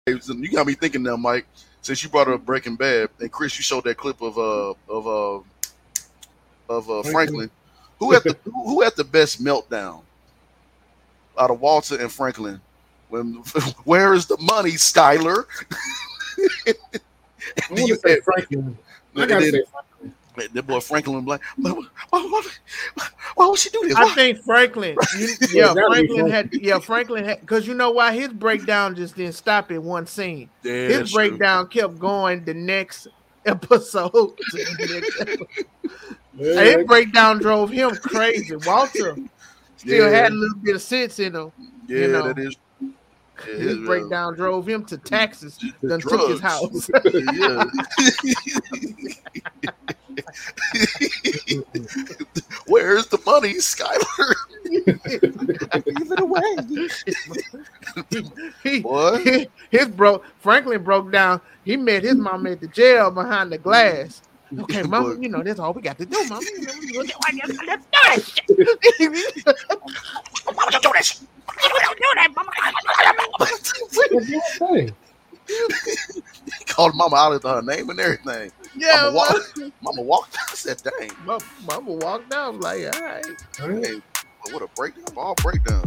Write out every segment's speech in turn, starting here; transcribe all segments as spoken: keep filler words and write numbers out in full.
You got me thinking now, Mike. Since you brought up Breaking Bad, and Chris, you showed that clip of uh of uh of uh, Franklin. Who had the who, who had the best meltdown out of Walter and Franklin? When where is the money, Skyler? I want to say Franklin. I gotta say Franklin. That boy Franklin, like, why, why, why, why would she do this? I Why? think Franklin, you, yeah, Franklin had, yeah, Franklin had, because you know why his breakdown just didn't stop at one scene. Yeah, his breakdown true. kept going the next episode. Yeah. His breakdown drove him crazy. Walter still yeah. had a little bit of sense in him. Yeah, you know? that is. Yeah, his yeah. breakdown drove him to Texas, then took his house. Yeah. Where's the money, Skyler? Give it away. he, what? He, his bro Franklin broke down. He met his mom at the jail behind the glass. Okay, mama, you know that's all we got to do, mama. You know, let's do that shit. Mama, don't do this. Don't do that, mama. He called mama out of her name and everything. Yeah, mama walked, mama walked out. I said, dang. Mama, mama walked out. Like, all right. Hey, what a breakdown. All breakdowns.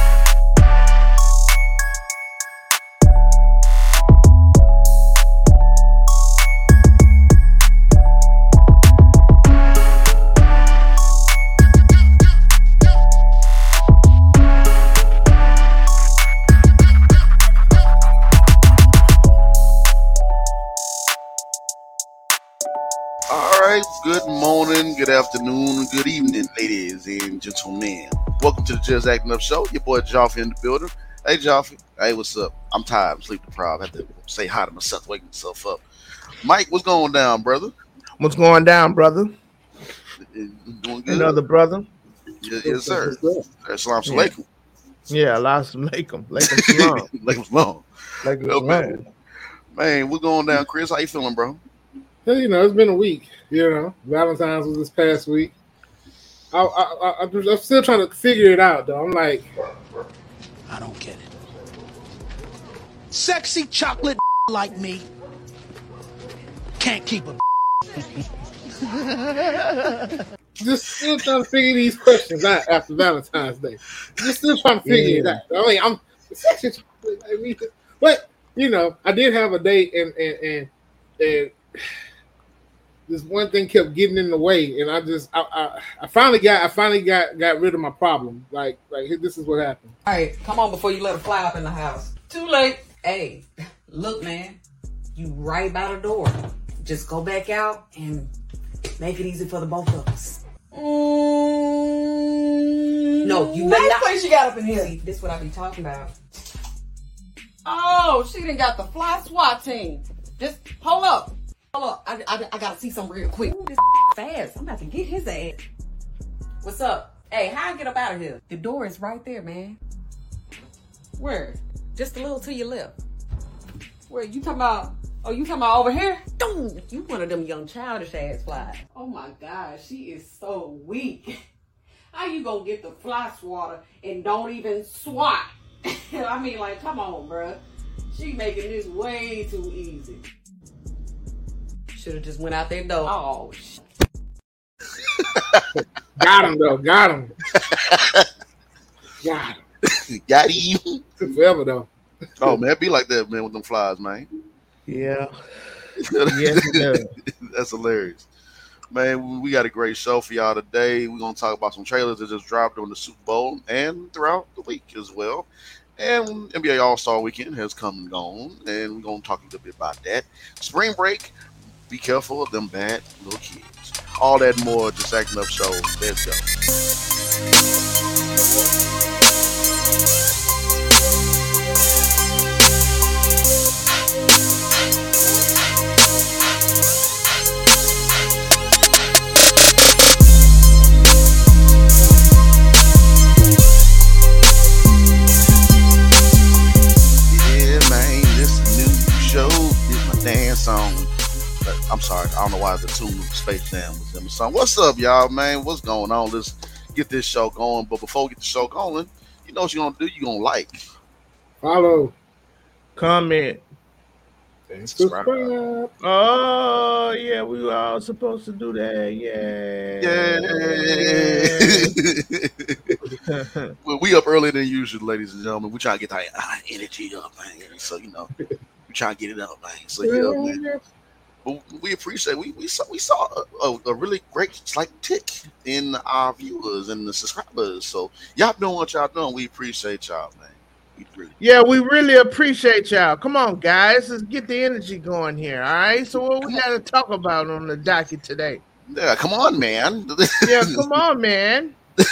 Good morning, good afternoon, and good evening, ladies and gentlemen. Welcome to the Just Acting Up Show. Your boy Joffy in the building. Hey, Joffy. Hey, what's up? I'm tired. I'm sleep deprived. I have to say hi to myself, wake myself up. Mike, what's going down, brother? What's going down, brother? Doing good. Another brother? Yes, yes sir. Assalamu alaikum. Yeah, assalamu alaikum. Alaikum salam. Alaikum salam. Alaikum salam. Man, what's going down, Chris? How you feeling, bro? You know, it's been a week. You know, Valentine's was this past week. I, I, I, I'm still trying to figure it out, though. I'm like, I don't get it. Sexy chocolate like me can't keep a. Just still trying to figure these questions out after Valentine's Day. Just still trying to figure yeah. it out. I mean, I'm sexy chocolate like me, but you know, I did have a date, and and and. and this one thing kept getting in the way, and I just, I, I, I finally got, I finally got, got rid of my problem. Like, like this is what happened. All right, come on before you let it fly up in the house. Too late. Hey, look, man, you right by the door. Just go back out and make it easy for the both of us. Mm, no, you better not. Place you got up in here. See, this is what I be talking about. Oh, she done got the fly SWAT team. Just hold up. Hold up. I, I, I gotta see something real quick. Ooh, this fast. I'm about to get his ass. What's up? Hey, how I get up out of here? The door is right there, man. Where? Just a little to your left. Where, you talking about? Oh, you talking about over here? Dude, you one of them young childish ass flies. Oh my God, she is so weak. How you gonna get the fly swatter and don't even swat? I mean, like, come on, bruh. She making this way too easy. Should have just went out there though. Oh, shit. Got him though. Got him. Got him. Got him. Took forever though. Oh man, it be like that, man, with them flies, man. Yeah. Yes, it does. That's hilarious. Man, we got a great show for y'all today. We're gonna talk about some trailers that just dropped during the Super Bowl and throughout the week as well. And N B A All-Star Weekend has come and gone, and we're going to talk a little bit about that. Spring break, be careful of them bad little kids. All that and more, Just Acting Up Show. Let's go. Dance song. I'm sorry, I don't know why the tune of Space Jam was in the song. What's up, y'all, man? What's going on? Let's get this show going. But before we get the show going, you know what you're gonna do? You're gonna like, follow, comment, And Subscribe. subscribe. oh yeah, we were all supposed to do that, yeah. Well, we up earlier than usual, ladies and gentlemen. We try to get that uh, energy up, man. So you know, we try to get it up, man. So yeah, man. But we appreciate we we saw we saw a, a, a really great slight tick in our viewers and the subscribers. So y'all doing what y'all doing. We appreciate y'all, man. We really. Yeah, we really appreciate y'all. Come on, guys, let's get the energy going here. All right. So what we got to talk about on the docket today? Yeah, come on, man. Yeah, come on, man.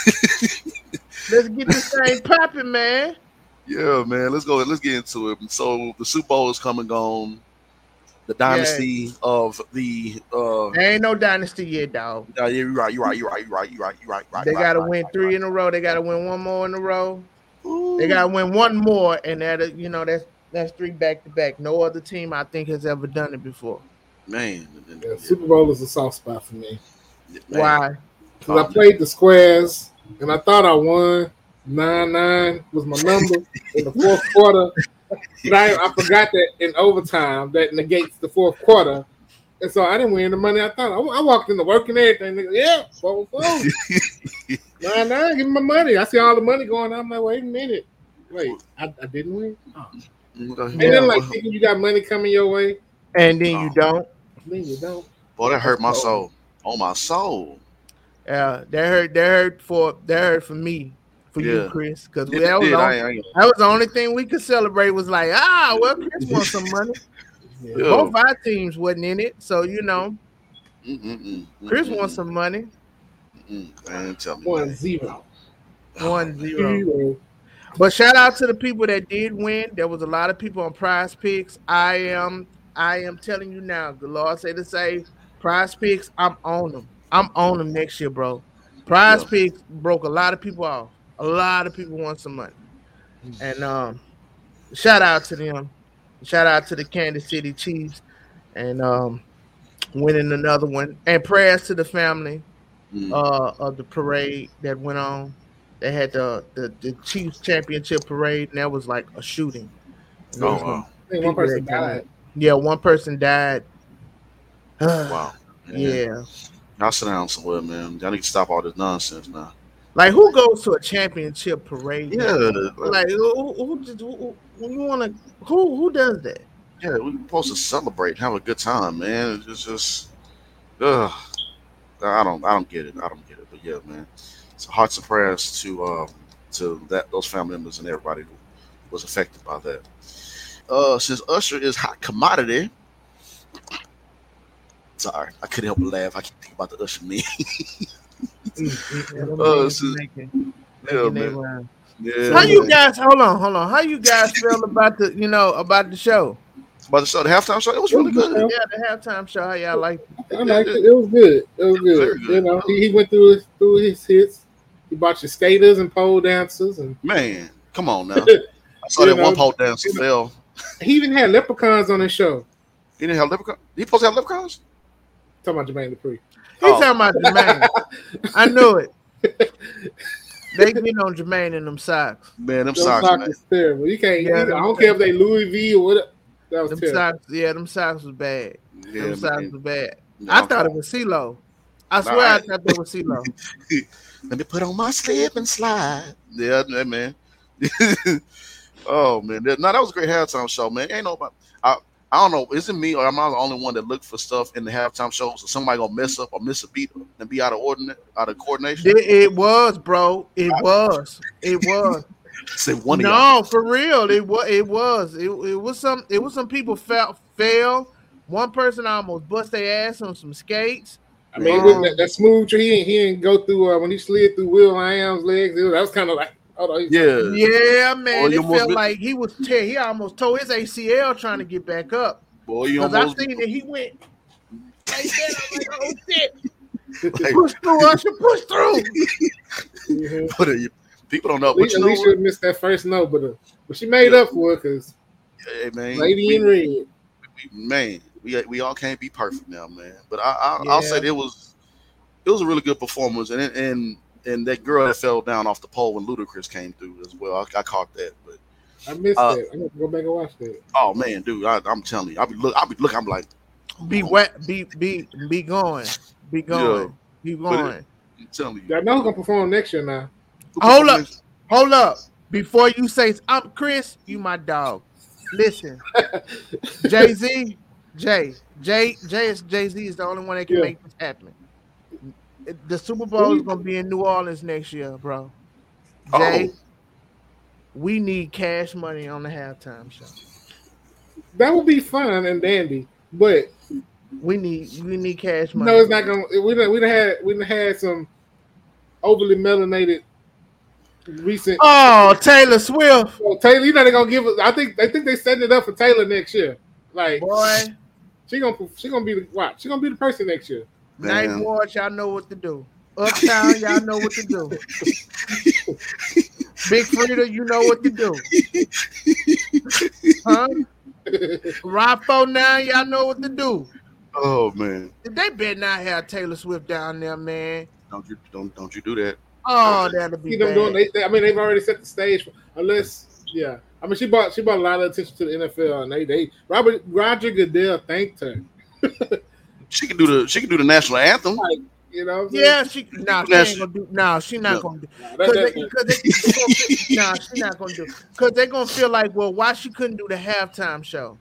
Let's get this thing popping, man. Yeah, man. Let's go. Let's get into it. So the Super Bowl is coming on. The dynasty yeah. of the uh there ain't no dynasty yet, dog. Yeah, you're right, you're right, you're right, you're right, you're right, you're right, right. They right, gotta right, win right, three right. in a row. They gotta win one more in a row. Ooh. They gotta win one more, and that you know that's that's three back to back. No other team I think has ever done it before. Man, yeah, Super Bowl is a soft spot for me. Man. Why? Because I played the squares and I thought I won. Nine nine was my number in the fourth quarter. But I, I forgot that in overtime that negates the fourth quarter. And so I didn't win the money I thought. I, I walked into work and everything. Nigga, yeah, four four. nine nine, give me my money. I see all the money going on. I'm like, wait a minute. Wait, I, I didn't win? Oh. And then like thinking you got money coming your way. And then you don't. Then you don't. Boy, that hurt my soul. Oh, my soul. Yeah, that hurt. That hurt for that hurt for me, for yeah. you, Chris, because yeah, that was did. only, I, I, that was the only thing we could celebrate. Was like, ah, well, Chris won some money. Yeah. Both our teams wasn't in it, so you know, Mm-mm-mm. Chris won some money. Mm-mm. Man, tell me one that. zero, one zero. But shout out to the people that did win. There was a lot of people on Prize Picks. I am, I am telling you now. The Lord say to say, Prize Picks. I'm on them. I'm on them next year, bro. Prize yeah. Picks broke a lot of people off. A lot of people want some money. And um, shout out to them. Shout out to the Kansas City Chiefs and um, winning another one. And prayers to the family mm. uh, of the parade that went on. They had the, the, the Chiefs championship parade, and that was like a shooting. Oh, wow. One person died. Yeah, one person died. Wow. Yeah. yeah. I'll sit down somewhere, man. Y'all need to stop all this nonsense now. Like, who goes to a championship parade? Yeah. Like, who, who, who, who you want to? Who who does that? Yeah, we're supposed to celebrate and have a good time, man. It's just, ugh. I don't, I don't get it. I don't get it. But yeah, man. So hearts and prayers to, um, to that those family members and everybody who was affected by that. Uh, since Usher is hot commodity. Sorry, I couldn't help but laugh. I keep thinking about the Usher meme. uh, so, yeah, man. Yeah, How man. you guys? Hold on, hold on. How you guys feel about the, you know, about the show? About the show, the halftime show. It was really good. Yeah, the halftime show. How y'all like it? I liked it. It was good. It was good. good. You know, he, he went through his through his hits. He bought your skaters and pole dancers and man, come on now. I saw that know, one pole dancer you know, fell. He even had leprechauns on his show. He didn't have leprechauns. He supposed to have leprechauns. Talking about Jermaine Dupri. He's oh. talking about Jermaine. I knew it. They get on Jermaine in them socks. Man, them, them socks, socks man. is terrible. You can't. Yeah, I don't care if they Louis V or what. That was them terrible. socks. Yeah, them socks was bad. Yeah, them man. socks was bad. No, I thought it was CeeLo. I swear right. I thought they were CeeLo. Let me put on my slip and slide. Yeah, man. Oh man, no, that was a great halftime show, man. Ain't nobody. I, I don't know. Is it me or am I the only one that looked for stuff in the halftime shows? So somebody gonna mess up or miss a beat and be out of ordinate, out of coordination? It, it was, bro. It was. It was. Say one. No, of y'all. for real. It was. It was. It, it was some. It was some people fell. Fail. One person almost bust their ass on some skates. I mean, um, that, that smooth. He he didn't go through uh, when he slid through Will I Am's legs. It was, that was kind of like. Oh, yeah, yeah, man. Boy, it felt been... like he was tear. He almost tore his A C L trying to get back up. Boy, you because almost... I seen that he went like that. I'm like, oh shit! Like, push through, Usher, push through. Mm-hmm. But uh, people don't know. Alicia, you know Alicia missed that first note, but uh, but she made yeah. up for it because hey, man, Lady we, in Red. We, man, we we all can't be perfect now, man. But I, I yeah. I'll say it was it was a really good performance, and and. And that girl that fell down off the pole when Ludacris came through as well. I, I caught that, but I missed Uh, that. I'm gonna go back and watch that. Oh man, dude, I, I'm telling you, I'll be look, I'll be looking. I'm like, Be wet, be be be going, be going, be but going. it- I'm telling you. I know who's gonna perform next year now. Hold up, hold up. Before you say, I'm Chris, you my dog. Listen, Jay Z, Jay, Jay, Jay is Jay Z is the only one that can Yeah. make this happen. The Super Bowl is gonna be in New Orleans next year, bro. Jay, Oh. we need Cash Money on the halftime show. That would be fun and dandy, but we need we need Cash Money. No, it's not gonna. We done, we done had we done had some overly melanated recent. Oh, Taylor Swift. So Taylor, you know they're gonna give us. I think I think they setting it up for Taylor next year. Like, boy, she gonna she gonna be the watch. She gonna be the person next year. Night Watch, y'all know what to do. Uptown, y'all know what to do. Big Frida, you know what to do. Huh? Rapo now, y'all know what to do. Oh man, they better not have Taylor Swift down there, man. Don't you don't don't you do that? Oh, that'll be See them bad. doing. They, they, I mean, they've already set the stage. For, unless, yeah. I mean, she brought she brought a lot of attention to the N F L, and they they Robert Roger Goodell thanked her. She can do the she can do the national anthem. Like, you know, what I'm Yeah, saying? she nah, she ain't gonna do. No, she not No. gonna do. Nah, Cause that- they, that- cause they, nah, she not gonna do. Cause they're gonna feel like, well, why she couldn't do the halftime show?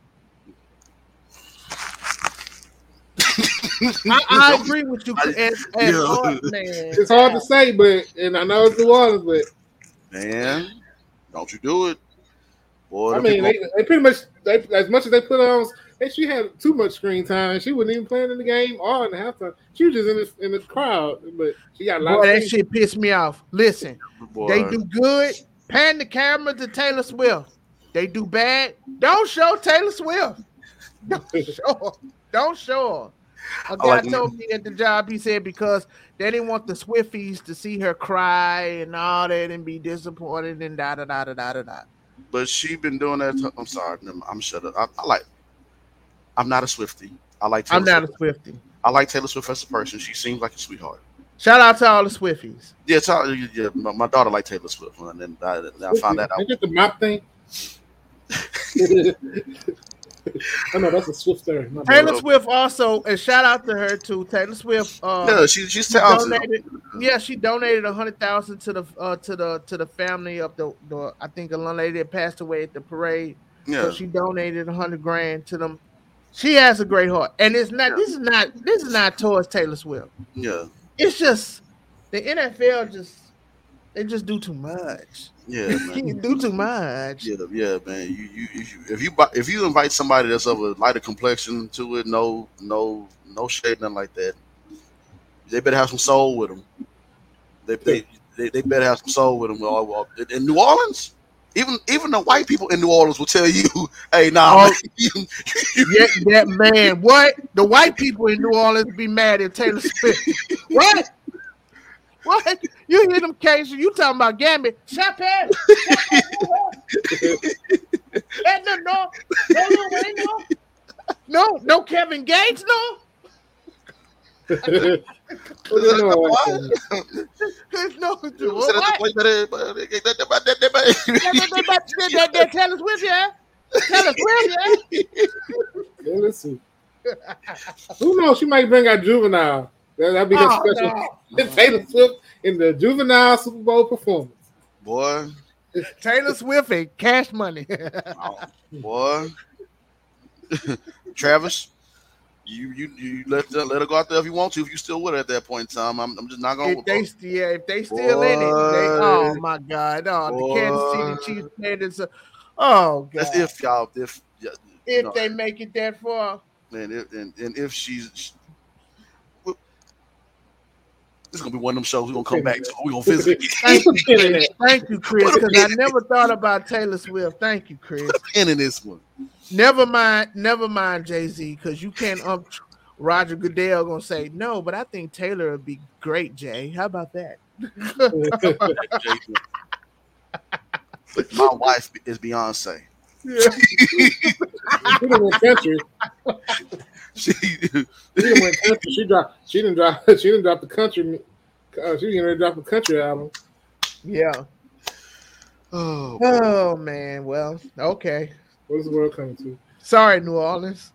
I, I agree with you, as, as Yeah. hard, man. It's hard to say, but and I know it's New Orleans, but Man, don't you do it, boy? I them mean, people- they, they pretty much they, as much as they put on. They, she had too much screen time. She wasn't even playing in the game or in the halftime. She was just in the in the crowd, but she got a lot Boy, of that screen- shit pissed me off. Listen, boy. they do good. Pan the camera to Taylor Swift. They do bad. Don't show Taylor Swift. Don't show her. Don't show her. A guy like- told me at the job, he said because they didn't want the Swifties to see her cry and all that and be disappointed and da da da da da da da. But she been doing that. To, I'm sorry, never mind, I'm shut up. I, I like. I'm not a Swiftie. I like. Taylor I'm not a Swift. Swiftie. I like Taylor Swift as a person. She seems like a sweetheart. Shout out to all the Swifties. Yeah, it's all, yeah. My, my daughter liked Taylor Swift, and then I, I found that out. Ain't that the mop thing? I know that's a Swifter. My bad. Taylor Swift also, and shout out to her too. Taylor Swift. Uh, Yeah, she, she's she talented. donated, yeah, she donated a hundred thousand to the uh, to the to the family of the, the I think a young lady that passed away at the parade. Yeah, So she donated a hundred grand to them. She has a great heart, and it's not. This is not. This is not towards Taylor Swift. yeah, It's just the N F L just they just do too much. yeah, You man. do too much. Yeah, yeah, man. You, you, if you, if you, bu- if you invite somebody that's of a lighter complexion to it, no, no, no shade, nothing like that. They better have some soul with them. They, they, they, they better have some soul with them. In New Orleans, even, even the white people in New Orleans will tell you, "Hey, nah, Oh. man, you, you, Yeah, that man. What the white people in New Orleans be mad at Taylor Swift? What? What? You hear them cases? You talking about Gambit? Chappelle? no, no, no, no, wait, no, no, no, Kevin Gates, no. What do you know about that? no, Said what? at the place that- but- that- that- that- that- that- That, that, that, that, that, that Taylor Swift, yeah. Taylor Swift, yeah. Yeah, let's see. Who knows? She might bring out Juvenile. That- That'd be her Oh, special. Taylor Swift in the Juvenile Super Bowl performance. boy, Taylor Swift and Cash Money. oh, boy, Travis. You, you you let the, let her go out there if you want to. If you still with her at that point in time, I'm, I'm just not going If to. they, st- yeah, if they still in it, they, oh Boy. my God, oh, Boy. the Kansas City Chiefs played this. uh, Oh God, That's if y'all if yeah, you if know, they make it that far. and if, and, and if she's, well, this is gonna be one of them shows we're gonna come back to. We're gonna visit Thank you, Chris. Thank you, Chris, because I never thought about Taylor Swift. Thank you, Chris. again in this one. Never mind, never mind, Jay Z, because you can't. Um, Roger Goodell gonna say no, but I think Taylor would be great. Jay, how about that? My wife is Beyonce. She didn't win country. She, She didn't win country. She dropped. She didn't drop. She didn't drop the country. Uh, she didn't even drop the country album. Yeah. Oh, Oh man, well, okay. What is the world coming to? Sorry, New Orleans.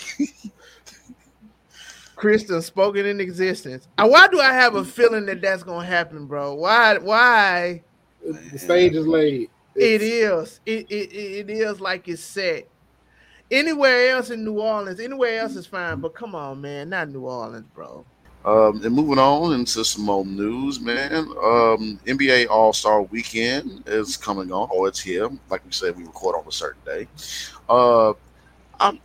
Kristen spoken in existence. Uh, Why do I have a feeling that that's gonna happen, bro? Why? Why? The stage is laid. It It's- is. It, it it is like it's set. Anywhere else in New Orleans, anywhere else is fine. But come on, man, not New Orleans, bro. Um, and moving on into some more news, man. Um, N B A All Star Weekend is coming on, or it's here. Like we said, we record on a certain day. Uh, I'm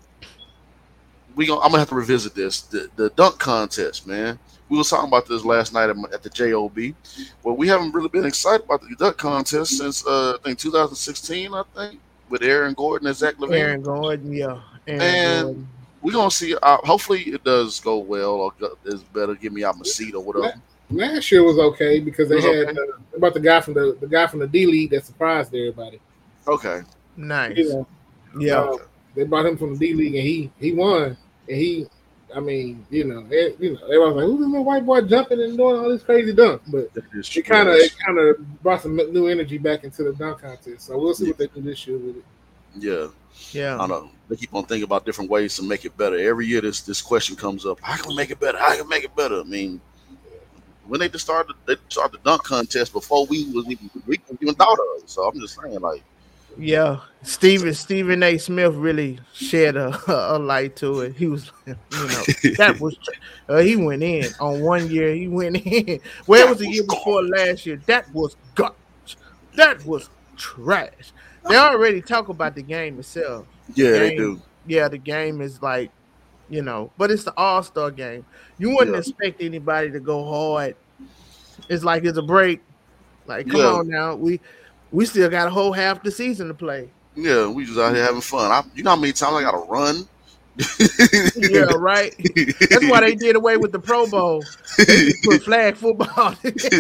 we gonna, I'm gonna have to revisit this. The, the dunk contest, man. We were talking about this last night at, at the J O B. Well, we haven't really been excited about the dunk contest since uh, I think two thousand sixteen. I think with Aaron Gordon and Zach LaVine. Aaron Gordon, yeah. Aaron And Gordon. we're gonna see. Uh, hopefully, it does go well, or go- it's better. Give me out my seat or whatever. Last year was okay because they It was had okay. uh, about the guy from the the guy from the D League that surprised everybody. Okay. Nice. You know, Yeah. uh, they brought him from the D League and he he won. And he, I mean, you know, it, you know, everyone was like, "Who's this little white boy jumping and doing all this crazy dunk?" But That is it kind of it kind of brought some new energy back into the dunk contest. So we'll see what they do this year with it. Yeah. Yeah. I don't know. They keep on thinking about different ways to make it better. Every year, this this question comes up: how can we make it better? How can we make it better? I mean, when they just started, they started the dunk contest before we was even we even thought of it. So I'm just saying, like, Yeah, Stephen Stephen A. Smith really shed a, a light to it. He was, you know, that was uh, he went in on one year. He went in. Where was the year before last year? That was garbage. That was trash. They already talk about the game itself. yeah, The they game- do. Yeah, the game is like, you know, but it's the All Star game. You wouldn't Yeah. expect anybody to go hard. It's like it's a break. Like, come Yeah. on now, we we still got a whole half the season to play. Yeah, we just out here having fun. I, you know how many times I got to run? Yeah, right. That's why they did away with the Pro Bowl. They put flag football.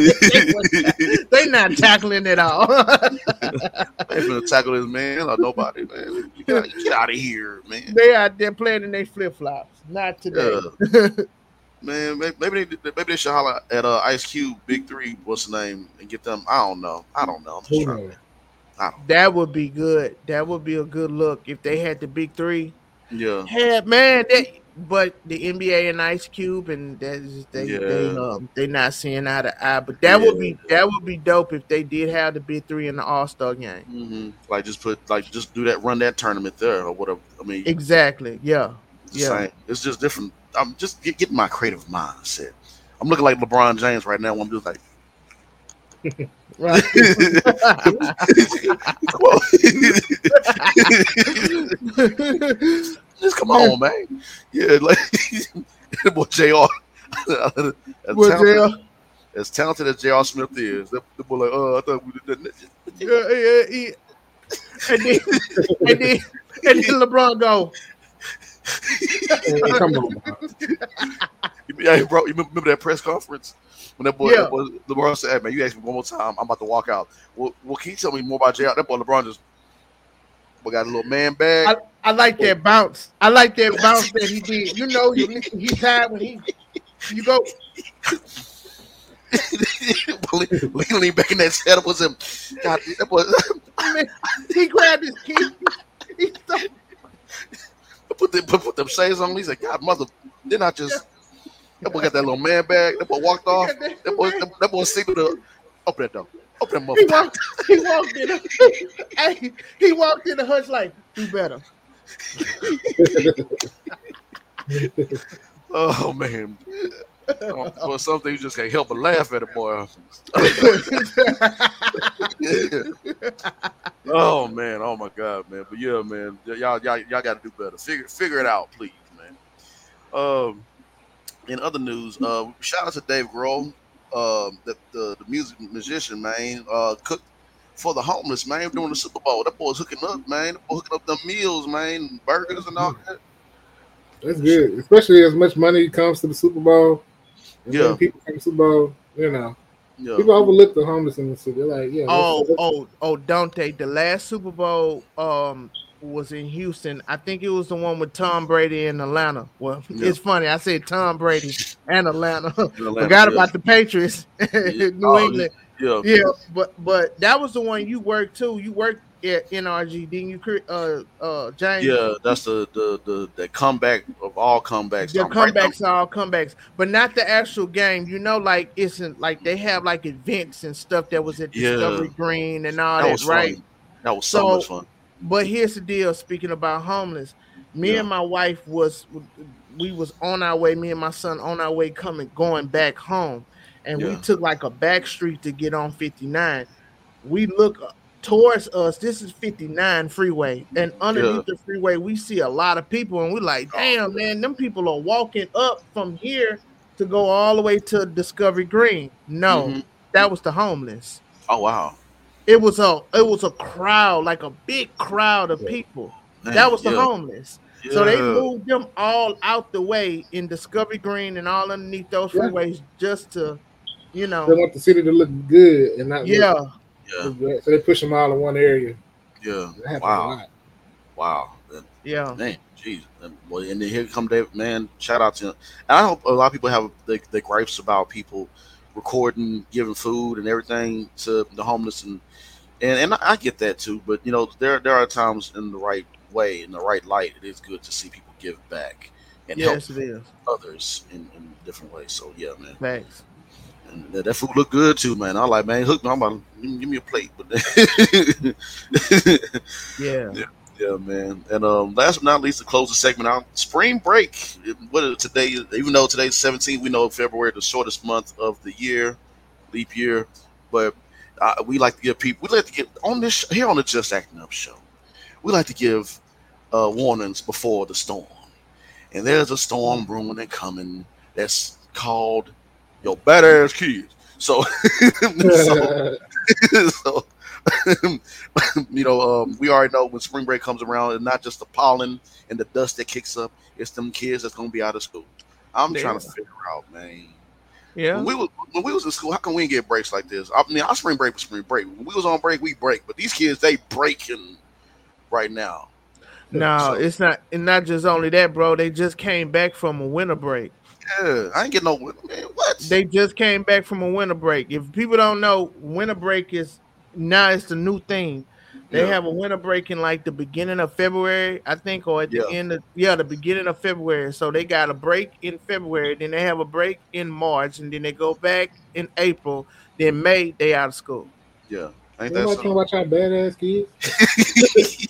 they not tackling it all. I ain't gonna tackle this man or nobody, man. You gotta get out of here, man. They out there playing in their flip flops. Not today. Yeah. Man, may- maybe they maybe they should holler at uh, Ice Cube, Big Three, what's the name, and get them. I don't know. I don't know. I'm just Who trying. knows? I don't. That would be good. That would be a good look if they had the big three. Yeah. Yeah, man. They, but the N B A and Ice Cube and that is they Yeah. they um they not seeing eye to eye. But that would be that would be dope if they did have the big three in the All Star game. hmm Like just put like just do that, run that tournament there or whatever. I mean, Exactly. Yeah. it's the Yeah. same. It's just different. I'm just get, getting my creative mindset. I'm looking like LeBron James right now. I'm just like, Right. come on. Just come on, man. Yeah, like that boy J R. as, Well, J R. talented, as talented as J R. Smith is, that the boy like, oh, I thought we did that. Yeah, yeah, yeah. And then, and then, and then LeBron go. Oh, come on, bro. Yeah, bro, you remember that press conference when that boy, Yeah. that boy LeBron said, "Hey, man, you asked me one more time, I'm about to walk out." Well, well can you tell me more about J R? That boy LeBron just we got a little man bag. I like that bounce. I like that bounce that he did. You know, you he tired when he you go. Leaning back in that setup was him. God, that boy Man, he grabbed his key. He started, put, the, put, put them shades on. He said, "God, mother, didn't I just?" That boy got that little man bag. That boy walked off. That boy, that, that boy signaled to open that door. Open that he motherfucker. walked. He walked in. A, hey, he walked in the hush like, "Do better." Oh man. For something you just can't help but laugh at it, boy. Oh man, oh my god, man. But yeah, man, y'all, y'all, y'all got to do better. Figure, figure it out, please, man. Um, in other news, uh, shout out to Dave Grohl, um, the, the the music musician, man. Uh, cooked for the homeless, man, during the Super Bowl. That boy's hooking up, man. That boy hooking up them meals, man, burgers and all that. That's good, especially as much money comes to the Super Bowl. And Yeah. when people come to the Super Bowl, you know, Yeah, people overlook the homeless in the city. They're like, yeah, Oh, let's- let's- oh, oh, Dante. The last Super Bowl um was in Houston. I think it was the one with Tom Brady in Atlanta. Well, Yeah. it's funny. I said Tom Brady and Atlanta. Atlanta, Forgot yeah. about the Patriots, Yeah. New Oh, England. Yeah, Yeah, but but that was the one you worked too. You worked at N R G, didn't you, Chris- uh, uh, James? yeah. That's the the the, the comeback of all comebacks. The I'm right now. comebacks are all comebacks, but not the actual game. You know, like it's in, like they have like events and stuff that was at Yeah, Discovery Green and all that that, was right? fun. That was so, much fun. But here's the deal. Speaking about homeless, me Yeah. and my wife was we was on our way. Me and my son on our way coming going back home, and we Yeah. took like a back street to get on fifty-nine. We look towards us. This is fifty-nine freeway, and underneath Yeah. the freeway, we see a lot of people, and we're like, "Damn, man, them people are walking up from here to go all the way to Discovery Green." No, Mhm. that was the homeless. Oh wow. It was a it was a crowd, like a big crowd of people. Man, That was the yeah. homeless. So they Yeah. moved them all out the way in Discovery Green and all underneath those Yeah. freeways just to, you They know, want the city to look good and not yeah, look, Yeah. look bad. So they push them all in one area. Yeah. That happens a Wow. lot. Wow. And, yeah, man, jeez. And, well, and then here come Dave. Man, shout out to him. And I hope a lot of people have the, the gripes about people recording, giving food and everything to the homeless, and and, and I get that too. But you know, there there are times in the right way, in the right light, it is good to see people give back and yes, help it is. others in, in different ways. So yeah, man. Thanks. And that, that food look good too, man. I like, man, hook me. I'm about give me, give me a plate, but Yeah, yeah. Yeah, man. And um, last but not least, to close the segment out, spring break. It- What is today? Even though today's seventeenth, we know February is the shortest month of the year, leap year. But uh, we like to give people. We like to get on this here on the Just Acting Up show. We like to give uh, warnings before the storm. And there's a storm brewing and coming that's called your badass kids. So, so so you know, um, we already know when spring break comes around, it's not just the pollen and the dust that kicks up; it's them kids that's gonna be out of school. I'm Yeah. trying to figure out, man. yeah. When we was when we was in school, how come we didn't get breaks like this? I mean, our spring break was spring break. When we was on break, we break, but these kids they breaking right now. No, So- it's not. And not just only that, bro. They just came back from a winter break. Yeah, I ain't getting no man. What? They just came back from a winter break. If people don't know, winter break is now it's the new thing. They Yeah. have a winter break in like the beginning of February, I think, or at the Yeah. end of yeah, the beginning of February. So they got a break in February, then they have a break in March, and then they go back in April. Then May they out of school. Yeah, ain't that Nobody talking something? about y'all badass kids.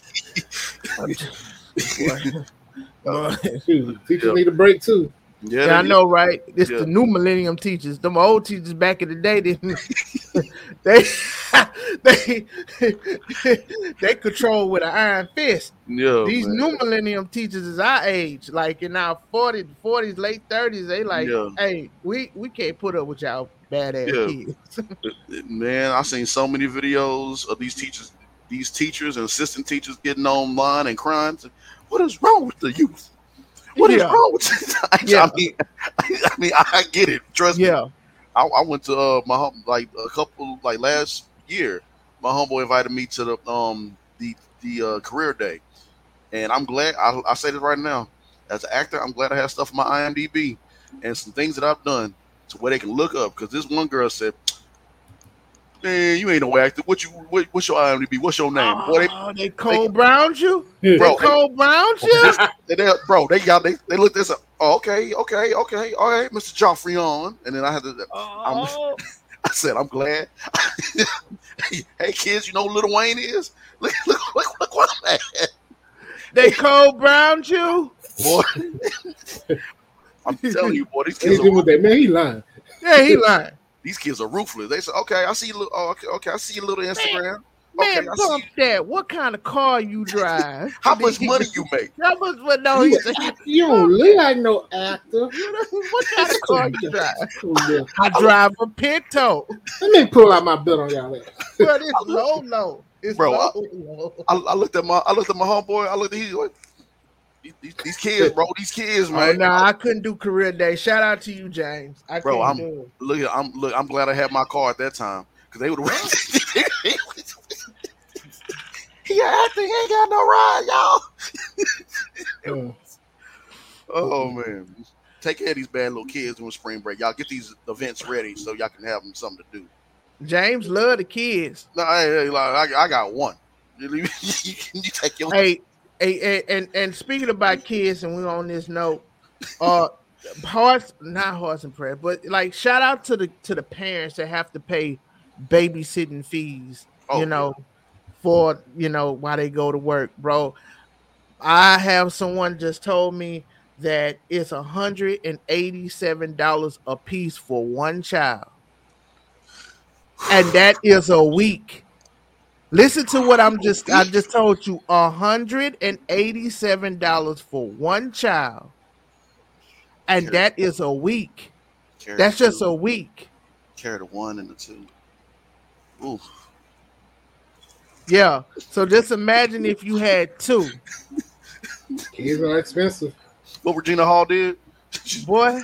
Boy, Shoot, teachers Yeah. need a break too. Yeah, yeah, I they- know, right? It's Yeah. the new millennium teachers. Them old teachers back in the day didn't. they they they control with an iron fist. Yeah, These man. new millennium teachers is our age, like in our forties, forties, late thirties. They like, Yeah. hey, we we can't put up with y'all badass Yeah. kids. Man, I've seen so many videos of these teachers, these teachers and assistant teachers getting online and crying. What is wrong with the youth? What is Yeah. wrong with this? I, Yeah. I mean, I mean, I get it. Trust me. Yeah, I, I went to uh, my home like a couple like last year. My homeboy invited me to the um the the uh, career day, and I'm glad. I, I say this right now, as an actor, I'm glad I have stuff on my I M D B and some things that I've done to where they can look up. Because this one girl said, "Man, you ain't no actor. What you what, what's your I M D B? What's your name?" Boy, they, oh, they cold browned you. Yeah. Bro, They cold browned you. they, they, bro, they got they they looked this up. Oh, okay, okay, okay, all right, Mister Joffrey on, and then I had to. Oh, I said, I'm glad. Hey, kids, you know who Lil Wayne is? Look, look, look, look what I'm at. they cold browned you. Boy. I'm telling you, boy, these He kids did are with that man. He lying. Yeah, he lying. these kids are ruthless. They said, okay, I see you. Oh, okay, okay, I see your little Instagram. Okay, Man, I see bump that. What kind of car you drive? how much money you make. How much? But no, he said, You don't look like no actor. what kind of car you drive? Let I drive a Pinto. me pull out my bill on y'all. ass. But it's low, low. It's Bro, low, I- low. I, I looked at my, I looked at my homeboy. I looked at he like, these, these kids, bro, these kids, Oh, man. no, I couldn't do career day. Shout out to you, James. I Bro, couldn't I'm- do it. Look, at, I'm look. I'm glad I had my car at that time because they would have. He acting. He ain't got no ride, y'all. Uh, Oh man, take care of these bad little kids during spring break. Y'all get these events ready so y'all can have them something to do. James love the kids. No, hey, hey, like, I, I got one. You, you, you take your. Hey, hey, hey, and and speaking about kids, and we're on this note, uh, hearts, not hearts and prayers, but like shout out to the to the parents that have to pay babysitting fees, Oh, you know, for you know while they go to work, bro. I have someone just told me that it's a hundred and eighty-seven dollars a piece for one child, and that is a week. Listen to what I'm just I just told you. A hundred and eighty-seven dollars for one child, and that is a week. Carry That's the just two. a week. Carry the one and the two. Ooh. Yeah. So just imagine if you had two. Kids are expensive. What Regina Hall did? Boy,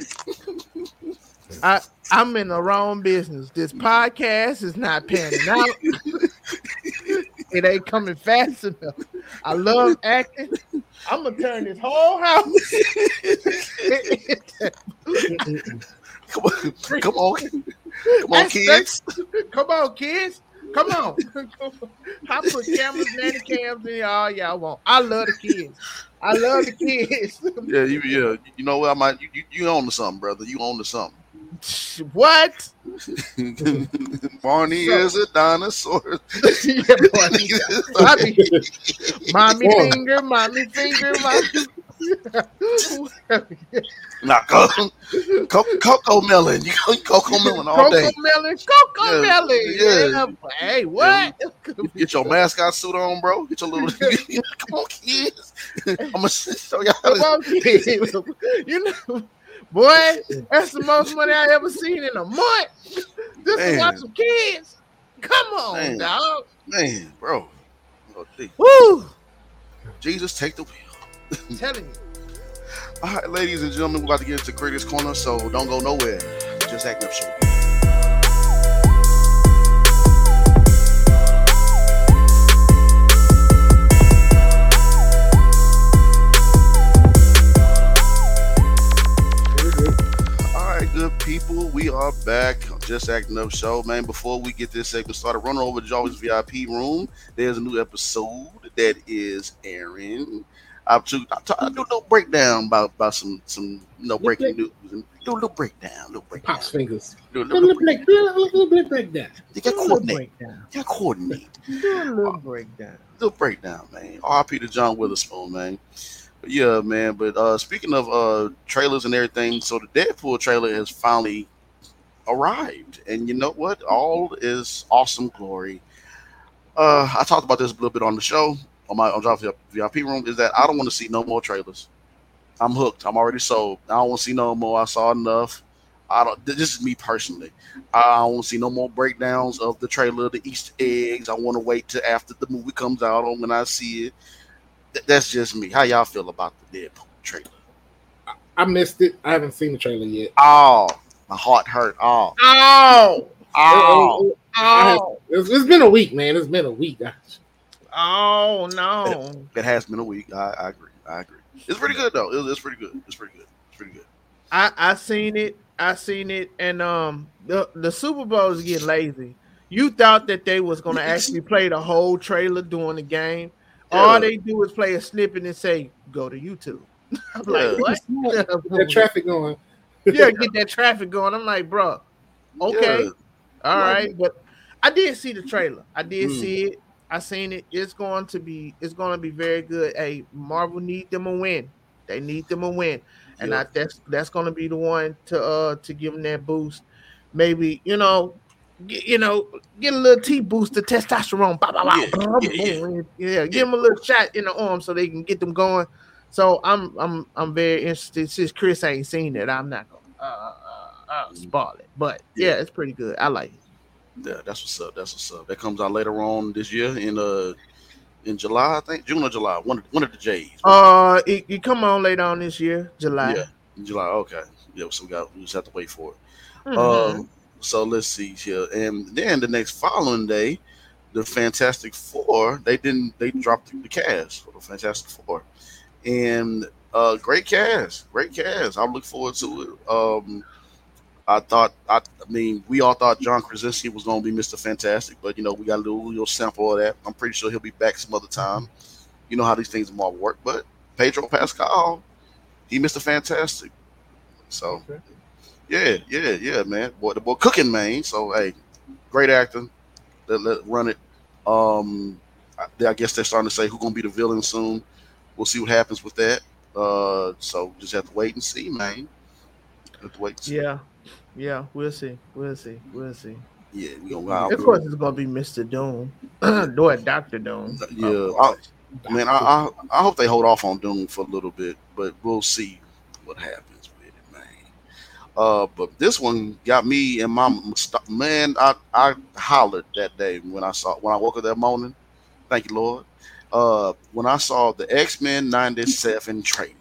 I I'm in the wrong business. This podcast is not panning out. It ain't coming fast enough. I love acting. I'm gonna turn this whole house. Come on, come on, come on, kids. Come on, kids. Come on. I put cameras, nanny cams in all y'all want. I love the kids. I love the kids. Yeah, you yeah. You know what? I might you, you, you own to something, brother. You own to something. What? Barney So- is a dinosaur. Yeah, boy. Mommy, mommy finger, mommy finger, mommy. Nah, co- co- cocoa melon. You go cocoa melon all Cocoa day. melon, cocoa Yeah, melon. yeah. Yeah. Hey, what? Get your mascot suit on, bro. Get your little. Come on, kids. I'm gonna show y'all. Come How on, kids. You know, boy, that's the most money I ever seen in a month. Just Man. to watch some kids. Come on, Man. dog. Man, bro. Oh, gee. Woo! Jesus, take the wheel. I'm telling you. All right, ladies and gentlemen, we're about to get into Creators Corner, so don't go nowhere. Just Acting Up Show. All right, good people, we are back on Just Acting Up Show. Man, before we get this segment started, run over to Jarvis V I P room. There's a new episode that is airing. I do I do a little breakdown about, about some some you know breaking news and do a little breakdown, little breakdown. Pops fingers. Do a Little little break, little, little bit breakdown. You got Do a little coordinate. breakdown. You got coordinate. Do a little breakdown. Little breakdown, man. R I P to John Witherspoon, man. But yeah, man. But uh, speaking of uh, trailers and everything, so the Deadpool trailer has finally arrived, and you know what? All is awesome glory. Uh, I talked about this a little bit on the show on my on Job V I P room. Is that I don't want to see no more trailers. I'm hooked. I'm already sold. I don't want to see no more. I saw enough. I don't. This is me personally. I don't want to see no more breakdowns of the trailer, the Easter eggs. I want to wait till after the movie comes out on when I see it. Th- that's just me. How y'all feel about the Deadpool trailer? I missed it. I haven't seen the trailer yet. Oh, my heart hurt. Oh, Oh, oh. I have- oh, it's, it's been a week, man. It's been a week. oh no. It has been a week. I, I agree. I agree. It's pretty good though. It, it's pretty good. It's pretty good. It's pretty good. I I seen it. I seen it, and um, the the Super Bowl is getting lazy. You thought that they was gonna actually play the whole trailer during the game. Yeah. All they do is play a snippet and say, "Go to YouTube." I'm Yeah. like, what? That traffic going. Yeah, get that traffic going. I'm like, bro, okay, Yeah. all right, but I did see the trailer. I did Mm. see it. I seen it. It's going to be. It's going to be very good. Hey, Marvel need them a win. They need them a win, and Yeah. I, that's that's going to be the one to uh to give them that boost. Maybe you know, get, you know, get a little T boost to testosterone. Bah, bah, bah, Yeah, bah, yeah, yeah. yeah, give them a little shot in the arm so they can get them going. So I'm I'm I'm very interested. Since Chris ain't seen it, I'm not gonna uh, uh, uh, spoil it. But yeah, Yeah. it's pretty good. I like it. Yeah, that's what's up. That's what's up. That comes out later on this year in uh in July, I think June or July. One of one of the J's. Uh, it, it come on later on this year, July. Yeah, in July. Okay. Yeah, so we got we just have to wait for it. Mhm. Um, so let's see here, and then the next following day, the Fantastic Four they didn't they dropped the cast for the Fantastic Four, and uh, great cast, great cast. I look forward to it. Um, I thought, I, I mean, we all thought John Krasinski was going to be Mister Fantastic, but you know, we got a little, little sample of that. I'm pretty sure he'll be back some other time. You know how these things all work, but Pedro Pascal, he Mister Fantastic. So, Okay. yeah, yeah, yeah, man. Boy, the boy cooking, man. So, hey, great actor. Let, let run it. Um, I, I guess they're starting to say who's gonna be the villain soon. We'll see what happens with that. Uh, so just have to wait and see, man. Have to wait. And see. Yeah, yeah, we'll see, we'll see, we'll see. Yeah, we gonna. Of course, it's gonna be Mister Doom, or Doctor Doom. Yeah, I, man. I, I I hope they hold off on Doom for a little bit, but we'll see what happens with it, man. Uh, but this one got me and my man. I I hollered that day when I saw when I woke up that morning. Thank you, Lord. Uh, when I saw the X-Men ninety-seven trailer,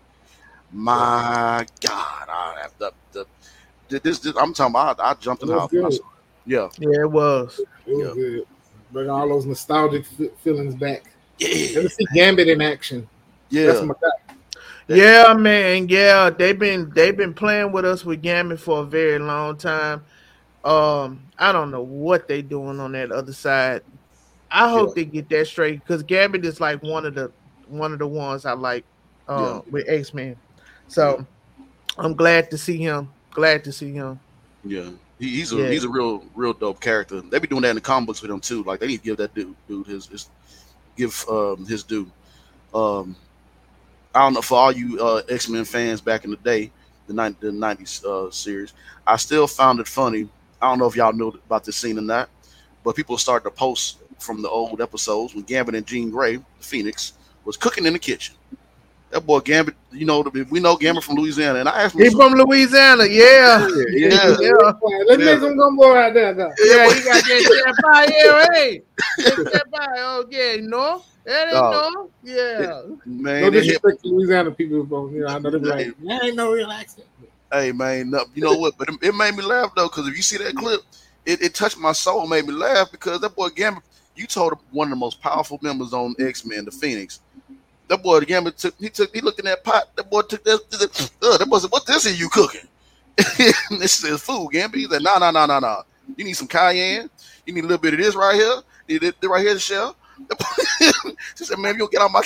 my God, I have the, the this, this I'm talking about. I, I jumped in the house. When I saw it. Yeah, yeah, it was. It was Yeah. good. Bring all those nostalgic f- feelings back. yeah, Let me see Gambit in action. That's yeah. my guy. Yeah, man. Yeah, they've been they've been playing with us with Gambit for a very long time. Um, I don't know what they doing on that other side. I hope Yeah. they get that straight because Gambit is like one of the one of the ones I like uh, Yeah. with X-Men. So I'm glad to see him. Glad to see him. Yeah, he, he's a Yeah. he's a real real dope character. They be doing that in the comic books with him too. Like they need to give that dude dude his, his give um his due. Um, I don't know for all you uh, X Men fans back in the day, the night the nineties uh, series. I still found it funny. I don't know if y'all knew about this scene or not, but people started to post from the old episodes when Gambit and Jean Grey, the Phoenix, was cooking in the kitchen. That boy Gambit, you know, we know Gambit from Louisiana, and I asked him, He from Louisiana. Yeah, yeah, yeah. Let's Yeah. make some gumbo right there. Though. Yeah, he got that champagne. Yeah, hey, that champagne. Oh, yeah, no, that ain't Dog. no. Yeah, man, No they hit disrespect to Louisiana people, but you know, I know they be like, that ain't no real accent. Hey man, no, you know what? But it, it made me laugh though, because if you see that clip, it, it touched my soul, made me laugh because that boy Gambit, you told one of the most powerful members on X-Men, the Phoenix. That boy Gambit took, he took, he looked in that pot. That boy took that. that uh, that boy said, "What this are you cooking?" This is food, Gambit. He said, "No, no, no, no, no. You need some cayenne. You need a little bit of this right here. You need this right here, Shell." She said, "Man, you don't get out my."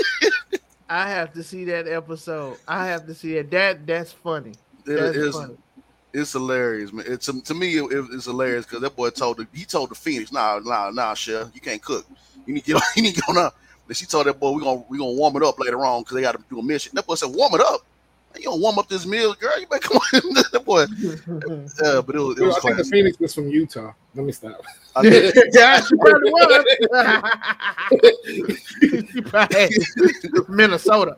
I have to see that episode. I have to see it. That that's funny. It That's is. funny. It's hilarious, man. It's to me, it, it's hilarious because that boy told the, he told the Phoenix, "Nah, nah, nah, Shell, you can't cook. You need to get on. You need to get on up." But she told that boy, "We gonna we gonna warm it up later on because they got to do a mission." That boy said, "Warm it up. You don't warm up this meal, girl. You better come on." That boy, uh, but it was, it Well, was I think the classic. Phoenix was from Utah. Let me stop. I think- Yeah, she probably was. She probably had Minnesota.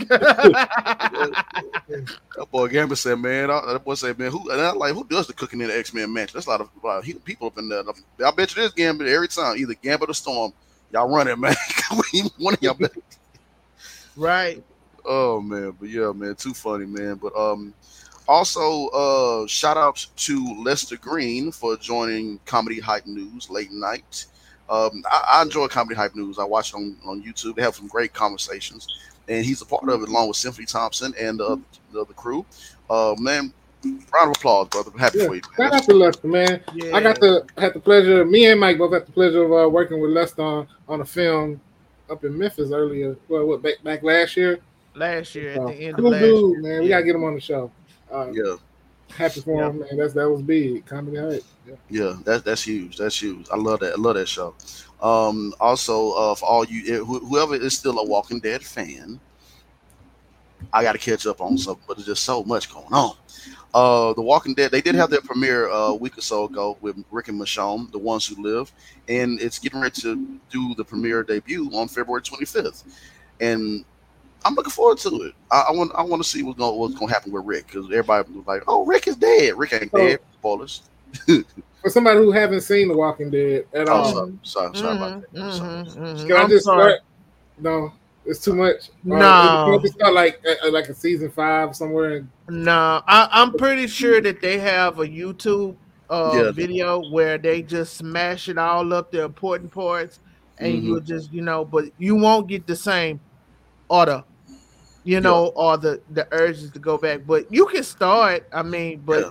That boy Gambit said, "Man, I, that boy said, man, who?" And I'm like, "Who does the cooking in the X-Men mansion?" That's a lot of uh, he, people up in there. I bet you this Gambit every time, either Gambit or Storm. Y'all run it, man. One of y'all better. Right. Oh man, but yeah, man, too funny, man. But um, also uh, shout outs to Lester Green for joining Comedy Hype News late night. Um, I, I enjoy Comedy Hype News. I watch it on, on YouTube. They have some great conversations, and he's a part of it along with Symphony Thompson and uh, the other crew. Uh, man, round of applause, brother. Happy Yeah. for you. Shout out to Lester, man. Yeah. I got the had the pleasure. Me and Mike both had the pleasure of uh, working with Lester on, on a film up in Memphis earlier. Well, what back back last year? Last year, at So, the end of cool last dude, year. man. We Yeah. gotta get him on the show. Uh, Yeah, Happy for Yeah. him, man. That's that was big. Comedy hype. Yeah. yeah, that's that's huge. That's huge. I love that. I love that show. Um, also, uh, for all you wh- whoever is still a Walking Dead fan, I got to catch up on something, but there's just so much going on. Uh, The Walking Dead, they did have their premiere uh, a week or so ago with Rick and Michonne, The Ones Who Live, and it's getting ready to do the premiere debut on February twenty-fifth. And I'm looking forward to it. I, I want I want to see what's going what's going to happen with Rick because everybody was like, "Oh, Rick is dead." Rick ain't Oh. dead. Spoilers. For somebody who haven't seen The Walking Dead at Oh, all, sorry, sorry, sorry about that. Mhm, Sorry. mhm, mhm. can I I'm just sorry. start? No, it's too much. Or No. can I just start like uh, like a season five somewhere. In, No, I, I'm pretty sure that they have a YouTube uh, Yeah. video where they just smash it all up, the important parts, and Mhm. you'll just, you know, but you won't get the same order, you know, or the the urges to go back. But you can start. I mean, but Yeah.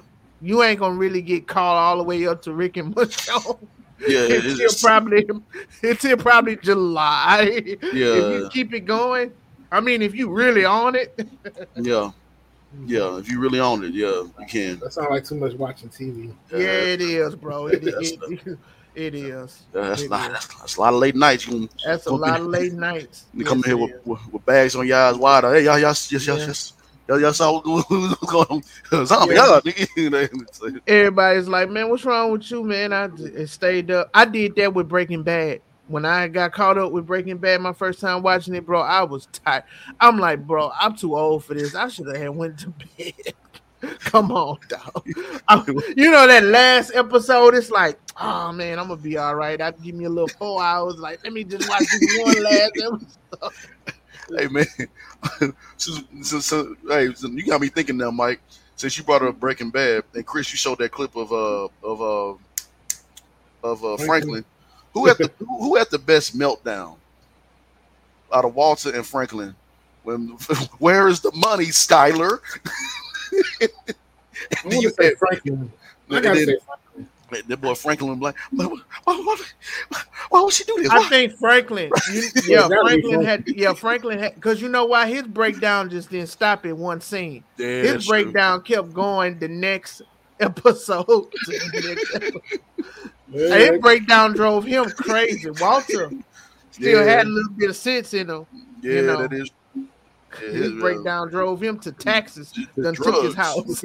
you ain't gonna really get called all the way up to Rick and Michonne. Yeah, it until is. probably until probably July. Yeah. If you keep it going, I mean, if you really on it. Yeah. Yeah, if you really own it, yeah, you can. That sounds like too much watching T V. Yeah, it is, bro. It, it, That's it, it, it is. Yeah, that's It not. is. That's, that's a lot of late nights. You can, That's a come lot in- of late nights. You come Yes, in here it with, with, with bags on your eyes wide. Hey, y'all, y'all, y'all, y'all, Yeah. y'all, y'all, y'all saw what was going on. Zombie, Yeah. y'all, nigga. Everybody's like, man, what's wrong with you, man? I d- stayed up. I did that with Breaking Bad. When I got caught up with Breaking Bad my first time watching it, bro, I was tired. I'm like, bro, I'm too old for this. I should have had went to bed. Come on, dog. I- you know that last episode, it's like, oh man, I'm gonna be all right. I give me a little four hours. Like, let me just watch this one last episode. Hey man, so, so, so, hey, so you got me thinking now, Mike. Since you brought up Breaking Bad, and Chris, you showed that clip of uh of uh of uh, Franklin. Who had the who, who had the best meltdown out of Walter and Franklin? When where is the money, Skyler? I want to say Franklin. I gotta And then- say Franklin. That boy Franklin Black. Why, why, why, why would she do this? I Why? think Franklin, you, yeah, That would be Franklin fun. had, yeah, Franklin had, because you know why his breakdown just didn't stop at one scene. Yeah, His that's true. breakdown kept going the next episode. To the next episode. Yeah, His breakdown drove him crazy. Walter still Yeah. had a little bit of sense in him. Yeah, you know. that is. Yeah, His yeah. breakdown drove him to taxes. The Then took his drugs. house.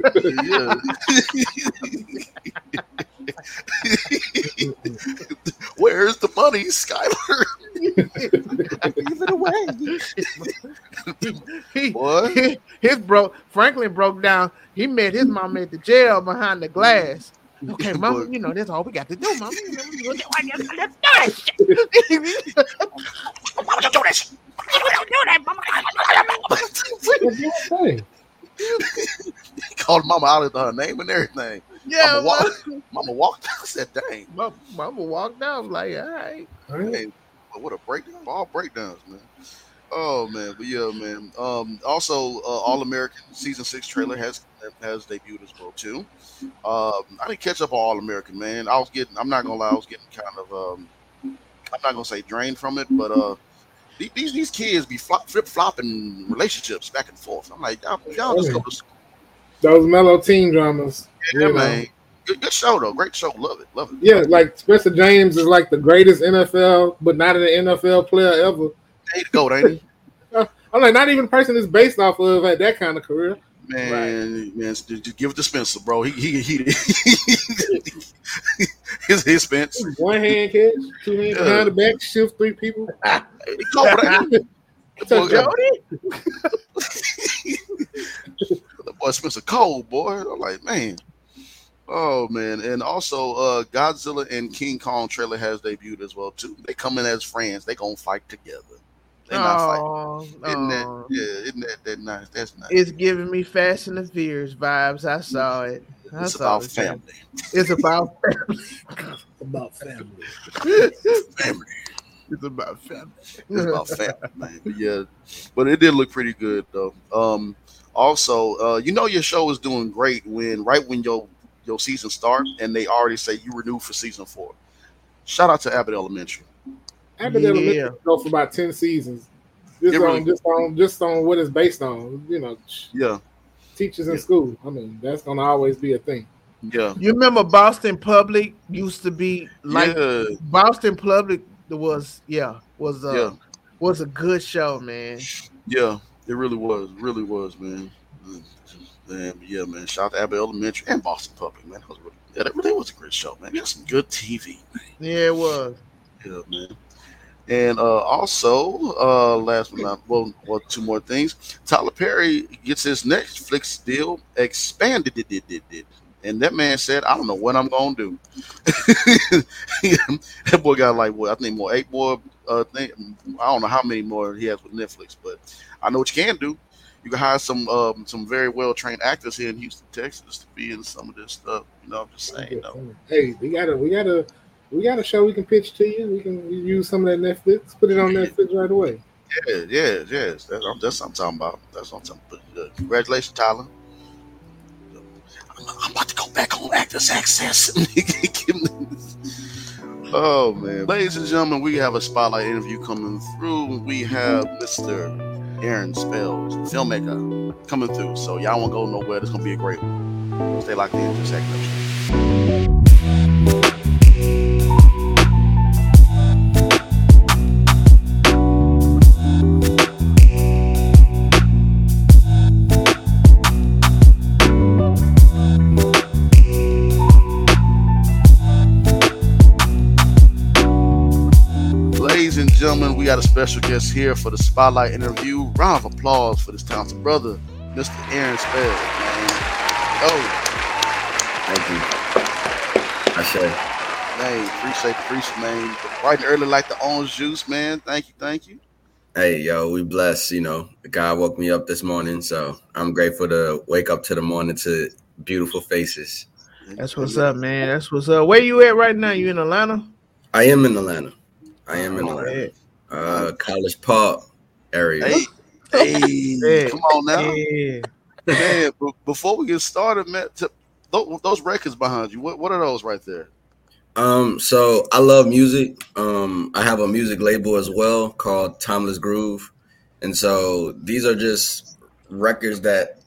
Yeah. Where's the money, Skyler? Give it away. he, Boy. his bro Franklin broke down. He met his mama at the jail behind the glass. Okay, mama, Boy. you know that's all we got to do, mama. You know, let's do that shit. Mama, don't do this. Hey, He called Mama out of her name and everything. Yeah, Mama, walk, mama, Mama walked out. I said, dang. mama, mama walked out like, all right. all right. Hey, what a breakdown. All breakdowns, man. Oh, man. But yeah, man. Um, also, uh, All American season six trailer has has debuted as well, too. Um, I didn't catch up on All American, man. I was getting, I'm not going to lie, I was getting kind of, um, I'm not going to say drained from it, but uh, these, these, these kids be flop, flip flopping relationships back and forth. I'm like, y'all, y'all just go to school. Those mellow teen dramas. Yeah, you know. man. Good, good show, though. Great show. Love it. Love it. Yeah, like Spencer James is like the greatest N F L, but not an N F L player ever. There you go, ain't he? I'm like, not even a person is based off of had that kind of career. Man, man, just, just give it to Spencer, bro. He he he. his his Spence. One hand catch, two hands Yeah. behind the back, shift three people. He cold, ain't he? That boy, Jody? that boy Spencer cold, boy. I'm like, man. Oh man, and also uh, Godzilla and King Kong trailer has debuted as well too. They come in as friends. They gonna fight together. They not fighting. Oh, Isn't oh. that yeah? Isn't that that nice? That's nice. It's giving me Fast and the Furious vibes. I saw it. I It's saw about it. family. It's about family. About family. Family. It's about family. It's about family, man. But yeah, but it did look pretty good though. Um, also, uh, you know your show is doing great when right when your your season starts and they already say you renewed for season four. Shout out to Abbott Elementary. Abbott Yeah. Elementary go for about ten seasons. Just It on really- just on just on what it's based on. You know, Yeah, teachers in Yeah. school. I mean, that's gonna always be a thing. yeah, You remember Boston Public used to be like yeah, Boston Public was yeah was uh yeah, was a good show, man. yeah. It really was, really was, man. Man, yeah, man. Shout out to Abbott Elementary and Boston Public, man. That was really, yeah, that really was a great show, man. Got some good T V, man. Yeah, it was. Yeah, man. And uh, also, uh, last but not well, well, two more things. Tyler Perry gets his Netflix deal expanded. Did did did did, and that man said, "I don't know what I'm gonna do." That boy got like what I think more eight more. Uh, thing. I don't know how many more he has with Netflix, but I know what you can do. You can hire some um, some very well trained actors here in Houston, Texas, to be in some of this stuff. You know, I'm just saying. Though. Hey, we got a we got a we got a show we can pitch to you. We can use some of that Netflix. Put it on Netflix right away. Yeah, yeah, yes. That's, that's what I'm talking about. That's what I'm talking about. Uh, congratulations, Tyler. I'm about to go back on Actors Access. Oh man, ladies and gentlemen, we have a spotlight interview coming through. We have Mister Aaron Spells, filmmaker, coming through. So y'all won't go nowhere. This is gonna be a great one. Stay locked in. Just act Ladies and gentlemen, we got a special guest here for the spotlight interview. Round of applause for this talented brother, Mister Aaron Spells, man. Oh, thank you. I say, man, appreciate the appreciate, man. Bright and early like the orange juice, man. Thank you, thank you. Hey, yo, we blessed. You know, God woke me up this morning, so I'm grateful to wake up to the morning to beautiful faces. That's what's up, man. That's what's up. Where you at right now? You in Atlanta? I am in Atlanta. I am in Atlanta. Uh, College Park area. Hey, hey, Yeah. come on now, Yeah. man. b- Before we get started, man, to, those, those records behind you, what, what are those right there? Um, so I love music. Um, I have a music label as well called Timeless Groove. And so these are just records that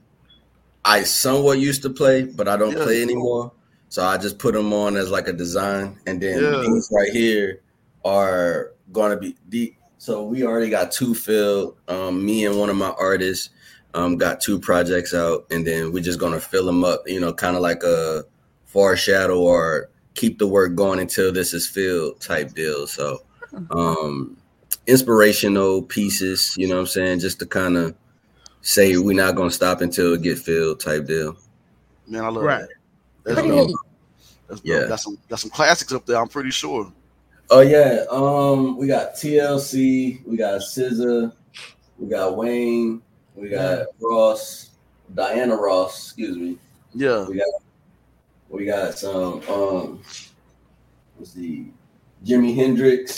I somewhat used to play, but I don't Yeah. play anymore. So I just put them on as like a design. And then Yeah. these right here are going to be deep. So we already got two filled. Um, me and one of my artists um, got two projects out, and then we're just going to fill them up, you know, kind of like a foreshadow or keep the work going until this is filled type deal. So um, inspirational pieces, you know what I'm saying, just to kind of say we're not going to stop until it get filled type deal. Man, I love Right. that. That's Pretty dope. neat. That's dope. Yeah. Got some got some classics up there, I'm pretty sure. Oh yeah, um, we got T L C, we got S Z A, we got Wayne, we got Ross, Diana Ross, excuse me. Yeah. We got we got some um, let's see, Jimi Hendrix,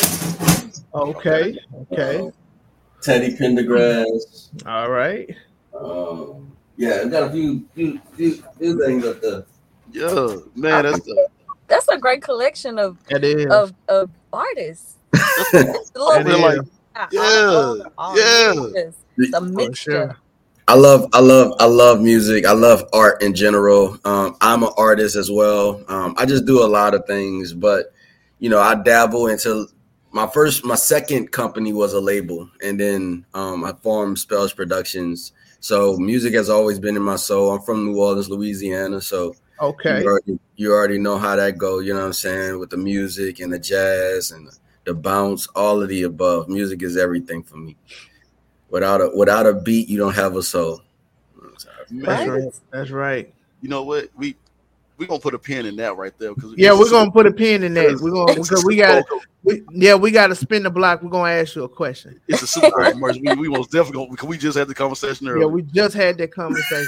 Okay. Okay. um, Teddy Pendergrass. All right. Um, yeah, we got a few few few, few things up there. Yeah, man, that's the That's a great collection of That is. of, of artists. It's a little That bit is. like, all- yeah, all- all yeah. mixtures. It's a For mixture. sure. I love, I love, I love music. I love art in general. Um, I'm an artist as well. Um, I just do a lot of things, but you know, I dabble into my first, my second company was a label, and then um, I formed Spells Productions. So music has always been in my soul. I'm from New Orleans, Louisiana, so Okay. you already, you already know how that go. You know what I'm saying, with the music and the jazz and the bounce, all of the above. Music is everything for me. Without a without a beat, you don't have a soul. man, That's Right. right. That's right. you know what? We we gonna put a pin in that right there because Yeah, we're gonna put a pin in that. We're gonna because we got we yeah we got to spin the block. We're gonna ask you a question. It's a Super Bowl commercial. We, we most definitely gonna, because we just had the conversation earlier. Yeah, we just had that conversation.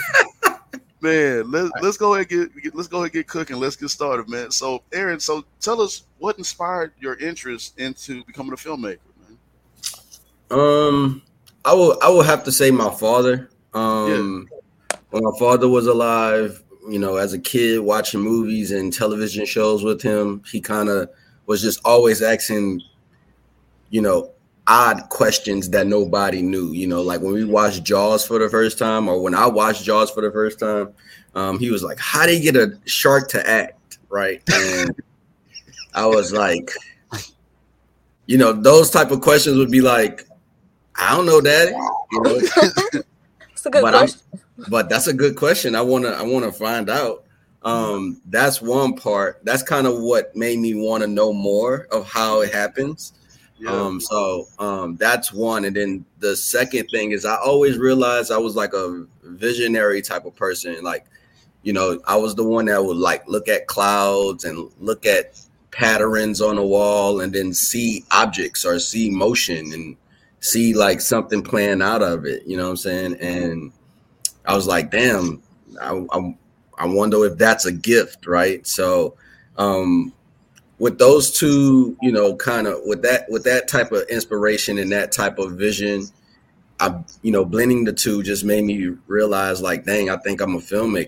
Man, let's let's go ahead and get, get let's go ahead and get cooking. Let's get started, man. So, Aaron, so tell us what inspired your interest into becoming a filmmaker, man. Um, I will I will have to say my father. Um, when my father was alive, you know, as a kid watching movies and television shows with him, he kind of was just always asking, you know, odd questions that nobody knew. You know, like when we watched Jaws for the first time, or when I watched Jaws for the first time, um, he was like, "How do you get a shark to act?" Right, and I was like, you know, those type of questions would be like, I don't know, Daddy. You know, It's a good but I'm, question. but that's a good question. I wanna I wanna find out. Um, that's one part. That's kind of what made me want to know more of how it happens. Yeah. Um, so um, that's one. And then the second thing is I always realized I was like a visionary type of person. Like, you know, I was the one that would like look at clouds and look at patterns on the wall and then see objects or see motion and see like something playing out of it. You know what I'm saying? And I was like, damn, I, I, I wonder if that's a gift, right? So um, with those two, you know, kind of with that with that type of inspiration and that type of vision, I, you know, blending the two just made me realize like, dang, I think I'm a filmmaker.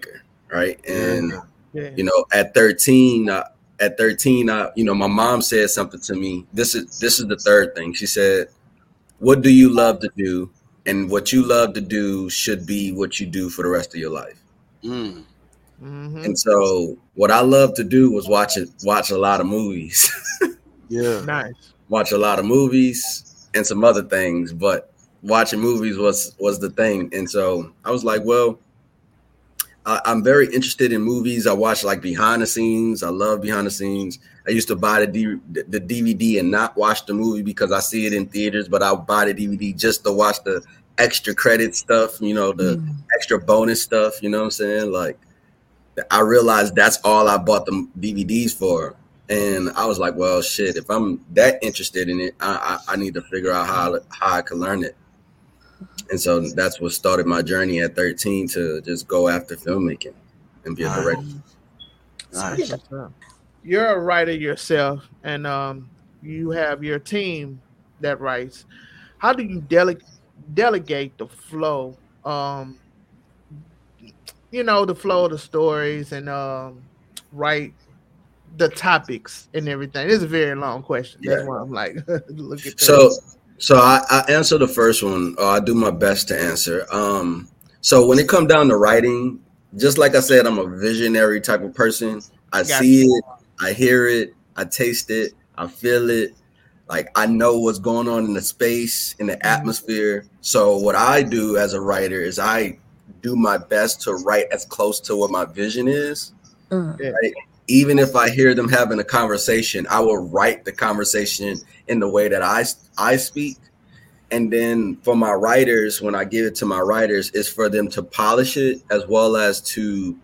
right? And Yeah. Yeah. you know, at thirteen, uh, at thirteen, uh, you know, my mom said something to me. This is this is the third thing. She said, "What do you love to do? And what you love to do should be what you do for the rest of your life." Mm. Mm-hmm. And so, what I love to do was watch it, watch a lot of movies, Yeah. Nice. watch a lot of movies, and some other things. But watching movies was was the thing. And so I was like, well, I, I'm very interested in movies. I watch like behind the scenes. I love behind the scenes. I used to buy the D, the D V D and not watch the movie because I see it in theaters, but I'll buy the D V D just to watch the extra credit stuff, you know, the mm. extra bonus stuff, you know what I'm saying? Like, I realized that's all I bought the D V Ds for. And I was like, well, shit, if I'm that interested in it, I, I, I need to figure out how, how I can learn it. And so that's what started my journey at thirteen to just go after filmmaking and be a director. Nice. You're a writer yourself, and um, you have your team that writes. How do you dele- delegate the flow? Um, you know, the flow of the stories and um, write the topics and everything. It's a very long question. That's yeah. why I'm like, look at that. So, so I, I answer the first one, or I do my best to answer. Um, so when it comes down to writing, just like I said, I'm a visionary type of person. I Got see you. it, I hear it, I taste it, I feel it. Like, I know what's going on in the space, in the atmosphere. So what I do as a writer is I do my best to write as close to what my vision is. Mm. Right? Even if I hear them having a conversation, I will write the conversation in the way that I, I speak. And then for my writers, when I give it to my writers, is for them to polish it as well as to,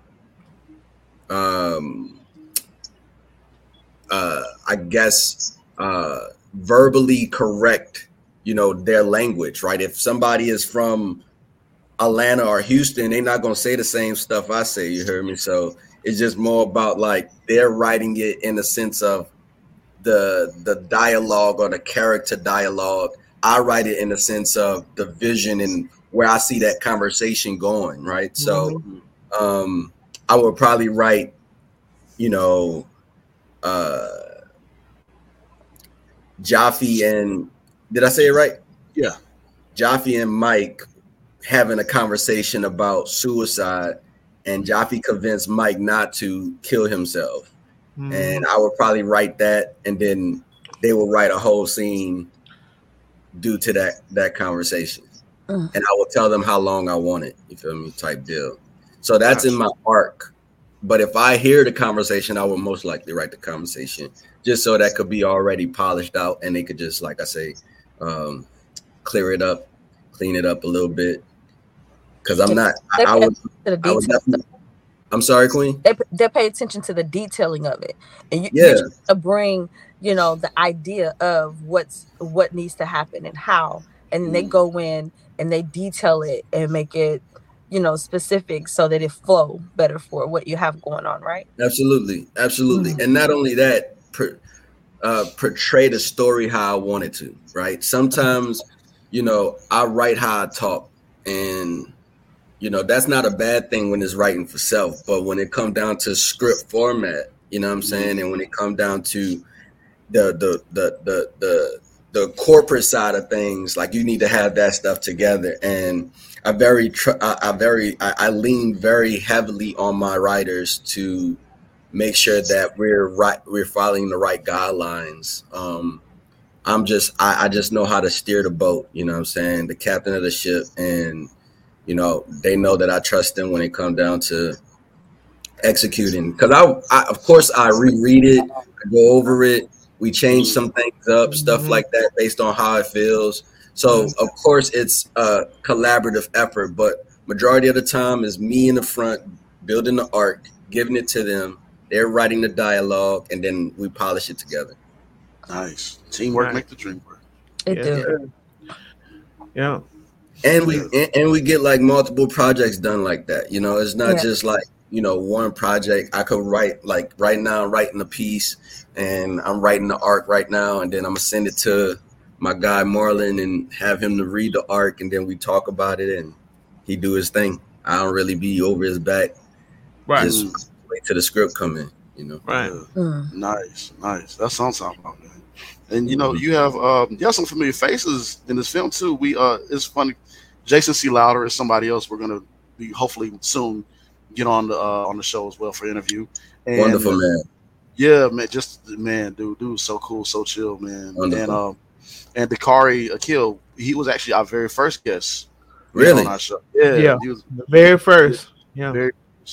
um, uh, I guess, uh, verbally correct, you know, their language, right? If somebody is from Atlanta or Houston, they're not going to say the same stuff I say, you heard me? So it's just more about like they're writing it in the sense of the the dialogue or the character dialogue. I write it in the sense of the vision and where I see that conversation going, right? Mm-hmm. So um, I would probably write, you know, uh, Jaffe and, did I say it right? Yeah. Jaffe and Mike having a conversation about suicide, and Jaffe convinced Mike not to kill himself. Mm. And I would probably write that, and then they will write a whole scene due to that that conversation. Mm. And I will tell them how long I want it, you feel me, type deal. So that's in my arc. But if I hear the conversation, I will most likely write the conversation just so that could be already polished out and they could just, like I say, um, clear it up, clean it up a little bit. Because I'm not, I, I would, I would definitely, I'm sorry, Queen? They, they pay attention to the detailing of it. And you, yeah. you just bring, you know, the idea of what's what needs to happen and how. And mm. they go in and they detail it and make it, you know, specific so that it flow better for what you have going on, right? Absolutely. Absolutely. Mm-hmm. And not only that, per, uh, portray the story how I want it to, right? Sometimes, you know, I write how I talk, and, you know, that's not a bad thing when it's writing for self, but when it comes down to script format, you know what I'm saying? And when it comes down to the, the, the, the, the, the corporate side of things, like you need to have that stuff together. And I very, tr- I, I very, I, I lean very heavily on my writers to make sure that we're right, we're following the right guidelines. Um, I'm just, I, I just know how to steer the boat. You know what I'm saying? The captain of the ship, and you know they know that I trust them when it comes down to executing. Because I, I, of course, I reread it, I go over it, we change some things up, stuff mm-hmm. like that, based on how it feels. So, of course, it's a collaborative effort, but majority of the time is me in the front, building the arc, giving it to them. They're writing the dialogue, and then we polish it together. Nice. Teamwork right. make the dream work. It yeah. do. Yeah. And we and, and we get like multiple projects done like that. You know, it's not yeah. just like, you know, one project. I could write, like right now, I'm writing a piece, and I'm writing the arc right now, and then I'm going to send it to my guy Marlon and have him to read the arc, and then we talk about it and he do his thing. I don't really be over his back Right. Just wait till the script come in. You know. Right. Mm. Nice, nice. That's what I'm talking about, man. And you know, you have um, you have some familiar faces in this film too. We uh, it's funny. Jason C. Louder is somebody else we're gonna be hopefully soon get on the uh, on the show as well for interview. And, Wonderful man. Yeah, man. Just man, dude, dude, was so cool, so chill, man. Wonderful. And um, and Dakari Akil, he was actually our very first guest. Really? On our show. Yeah, Yeah. he was The very first. Yeah. very,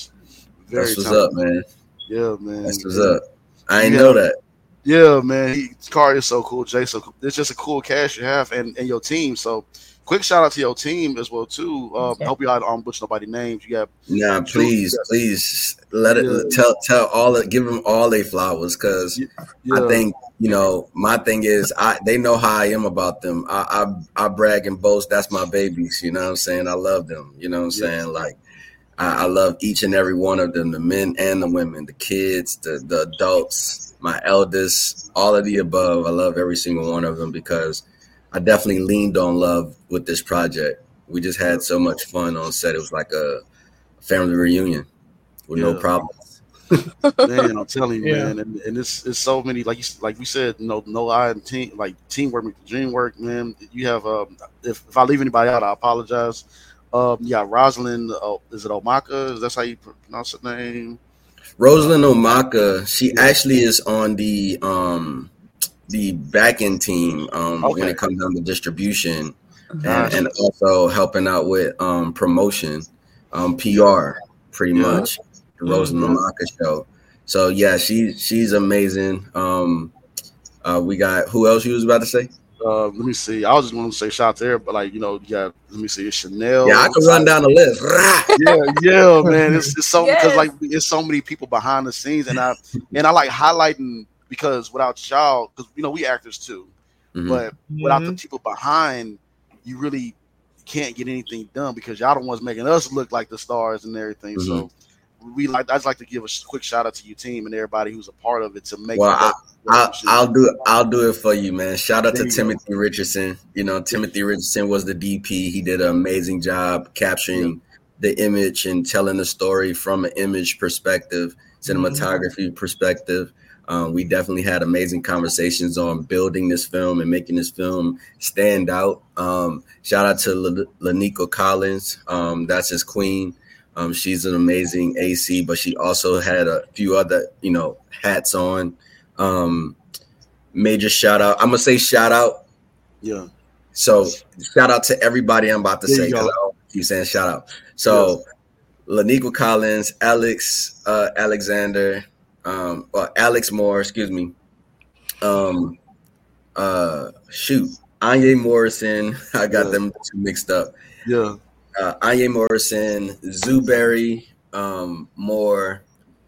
very. That's what's talented. up, man. Yeah, man. That's what's up. I ain't Yeah. know that. Yeah, man. He Kari is so cool. Jay, so cool. It's just a cool cast you have and, and your team. So quick shout out to your team as well too. Um, Okay. I hope you don't butcher nobody's names. You got Nah, please, Yeah. please let it Yeah. tell tell all of, give them all their flowers because yeah, I think you know my thing is I they know how I am about them. I, I I brag and boast. That's my babies. You know what I'm saying? I love them. You know what I'm Yeah. saying? Like I, I love each and every one of them, the men and the women, the kids, the the adults, my eldest, all of the above. I love every single one of them because I definitely leaned on love with this project. We just had so much fun on set. It was like a family reunion with no Yeah. problems. man, I'm telling you, Yeah. man, and, and it's it's so many like you like we said, you know, no I and team like teamwork, make the dream work, man. You have um, if if I leave anybody out, I apologize. Um, yeah, Rosalind, uh, is it Omaka? Is that how you pronounce her name? Rosalind Omaka, she Yeah. actually is on the um the back end team um when Okay. it comes down to distribution and, Nice. and also helping out with um promotion, um P R pretty Yeah. much. The Rosalind Mhm. Omaka show. So yeah, she she's amazing. Um uh we got who else you was about to say? Uh, let me see. I was just going to say shout out there, but like you know, you got let me see, Chanel. Yeah, I can run down the list. Rah! yeah, yeah, man. It's, it's so because Yes. like it's so many people behind the scenes, and I and I like highlighting because without y'all, because you know we actors too, Mhm. but without Mm-hmm. the people behind, you really can't get anything done because y'all the ones making us look like the stars and everything. So we like I'd like to give a sh- quick shout out to your team and everybody who's a part of it to make. Well, it I, I'll, shit. I'll do it. I'll do it for you, man. Shout out There to you Timothy Richardson. You know, Timothy Richardson was the D P. He did an amazing job capturing the image and telling the story from an image perspective, cinematography perspective. Um, we definitely had amazing conversations on building this film and making this film stand out. Um, shout out to L- Lanico Collins. Um, that's his queen. Um, she's an amazing A C, but she also had a few other, you know, hats on. Um, major shout out. I'm gonna say shout out. Yeah. So shout out to everybody I'm about to There say you because go. I don't keep saying shout out. So Lanico Collins, Alex uh, Alexander, um, or Alex Moore, excuse me. Um, uh, shoot, Anya Morrison. I got Yeah. them two mixed up. Yeah. Uh, Anya Morrison, Zuberry, um, Moore,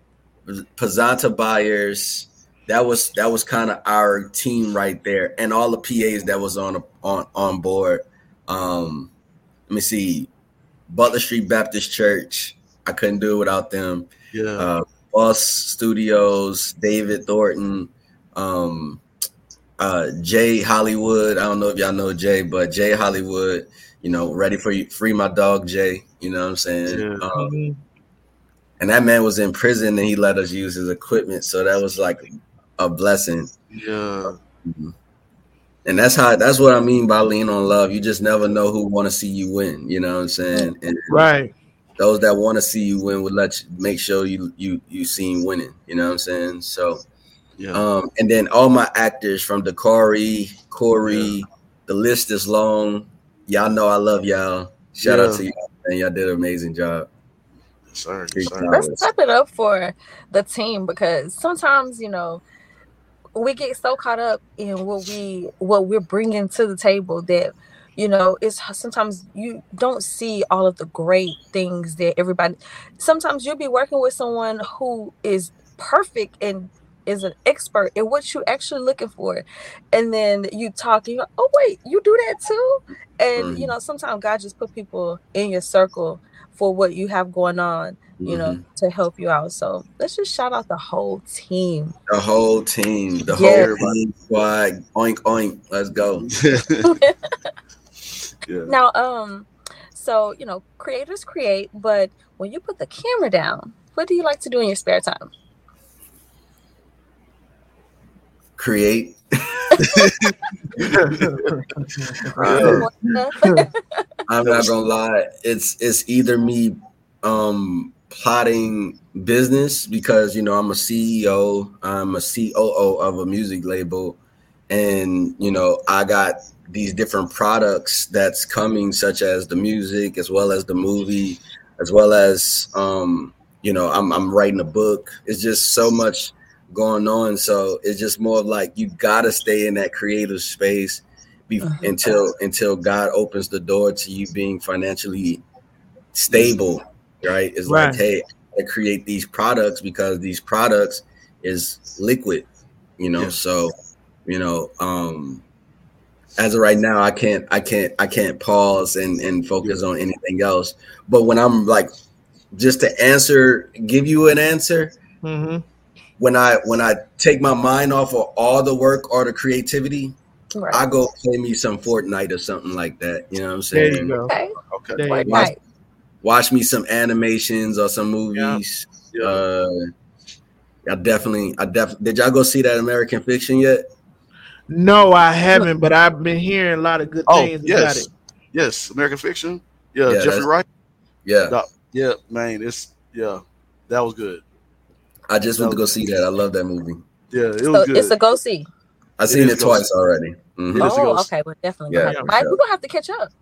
Pazanta Byers. That was that was kind of our team right there, and all the P As that was on on on board. Um, let me see, Butler Street Baptist Church. I couldn't do it without them. Yeah. Uh, Boss Studios, David Thornton, um, uh, Jay Hollywood. I don't know if y'all know Jay, but Jay Hollywood. You know, ready for you, free my dog Jay. You know what I'm saying? Yeah. Um, Mm-hmm. and that man was in prison, and he let us use his equipment, so that was like a blessing. Yeah. And that's how that's what I mean by lean on love. You just never know who want to see you win. You know what I'm saying? And Right. those that want to see you win would let you make sure you you you seen winning. You know what I'm saying? So, Yeah. um, and then all my actors from Dakari, Corey, Yeah. the list is long. Y'all know I love y'all. Shout Yeah. out to y'all, man. Y'all did an amazing job. Yes, sir. Big Yes, sir. time. Let's step it up for the team because sometimes, you know, we get so caught up in what we what we're bringing to the table that, you know, it's sometimes you don't see all of the great things that everybody. Sometimes you'll be working with someone who is perfect and is an expert in what you're actually looking for, and then you talk and you go, oh wait, you do that too. And you Mhm. know, sometimes God just put people in your circle for what you have going on, you know, Mhm. to help you out. So let's just shout out the whole team. The whole team, the Yeah. whole team squad. Oink oink. Let's go. Yeah. Now, um, so you know, creators create, but when you put the camera down, what do you like to do in your spare time? Create. Um, I'm not gonna lie. It's it's either me um, plotting business because you know I'm a C E O, I'm a C O O of a music label, and you know I got these different products that's coming, such as the music, as well as the movie, as well as um, you know I'm I'm writing a book. It's just so much going on, so it's just more of like you gotta stay in that creative space be, uh-huh. until until God opens the door to you being financially stable, right? It's right. like, hey, I create these products because these products is liquid, you know. Yeah. So, you know, um, as of right now, I can't, I can't, I can't pause and and focus yeah. on anything else. But when I'm like, just to answer, give you an answer. Mm-hmm. When I when I take my mind off of all the work or the creativity, right. I go play me some Fortnite or something like that. You know what I'm saying? There you go. Okay. Okay. Watch, watch, watch me some animations or some movies. Yeah. Uh, I definitely, I definitely. Did y'all go see that American Fiction yet? No, I haven't, but I've been hearing a lot of good oh, things yes. about it. Yes, American Fiction. Yeah, yeah Jeffrey Wright. Yeah. No, yeah, man. It's yeah, that was good. I just went to go see that. I love that movie. Yeah, it was so good. It's a go see. I've seen it, it twice see. already. Mm-hmm. Oh, okay. Well, definitely. Yeah, gonna have, we're gonna have to catch up.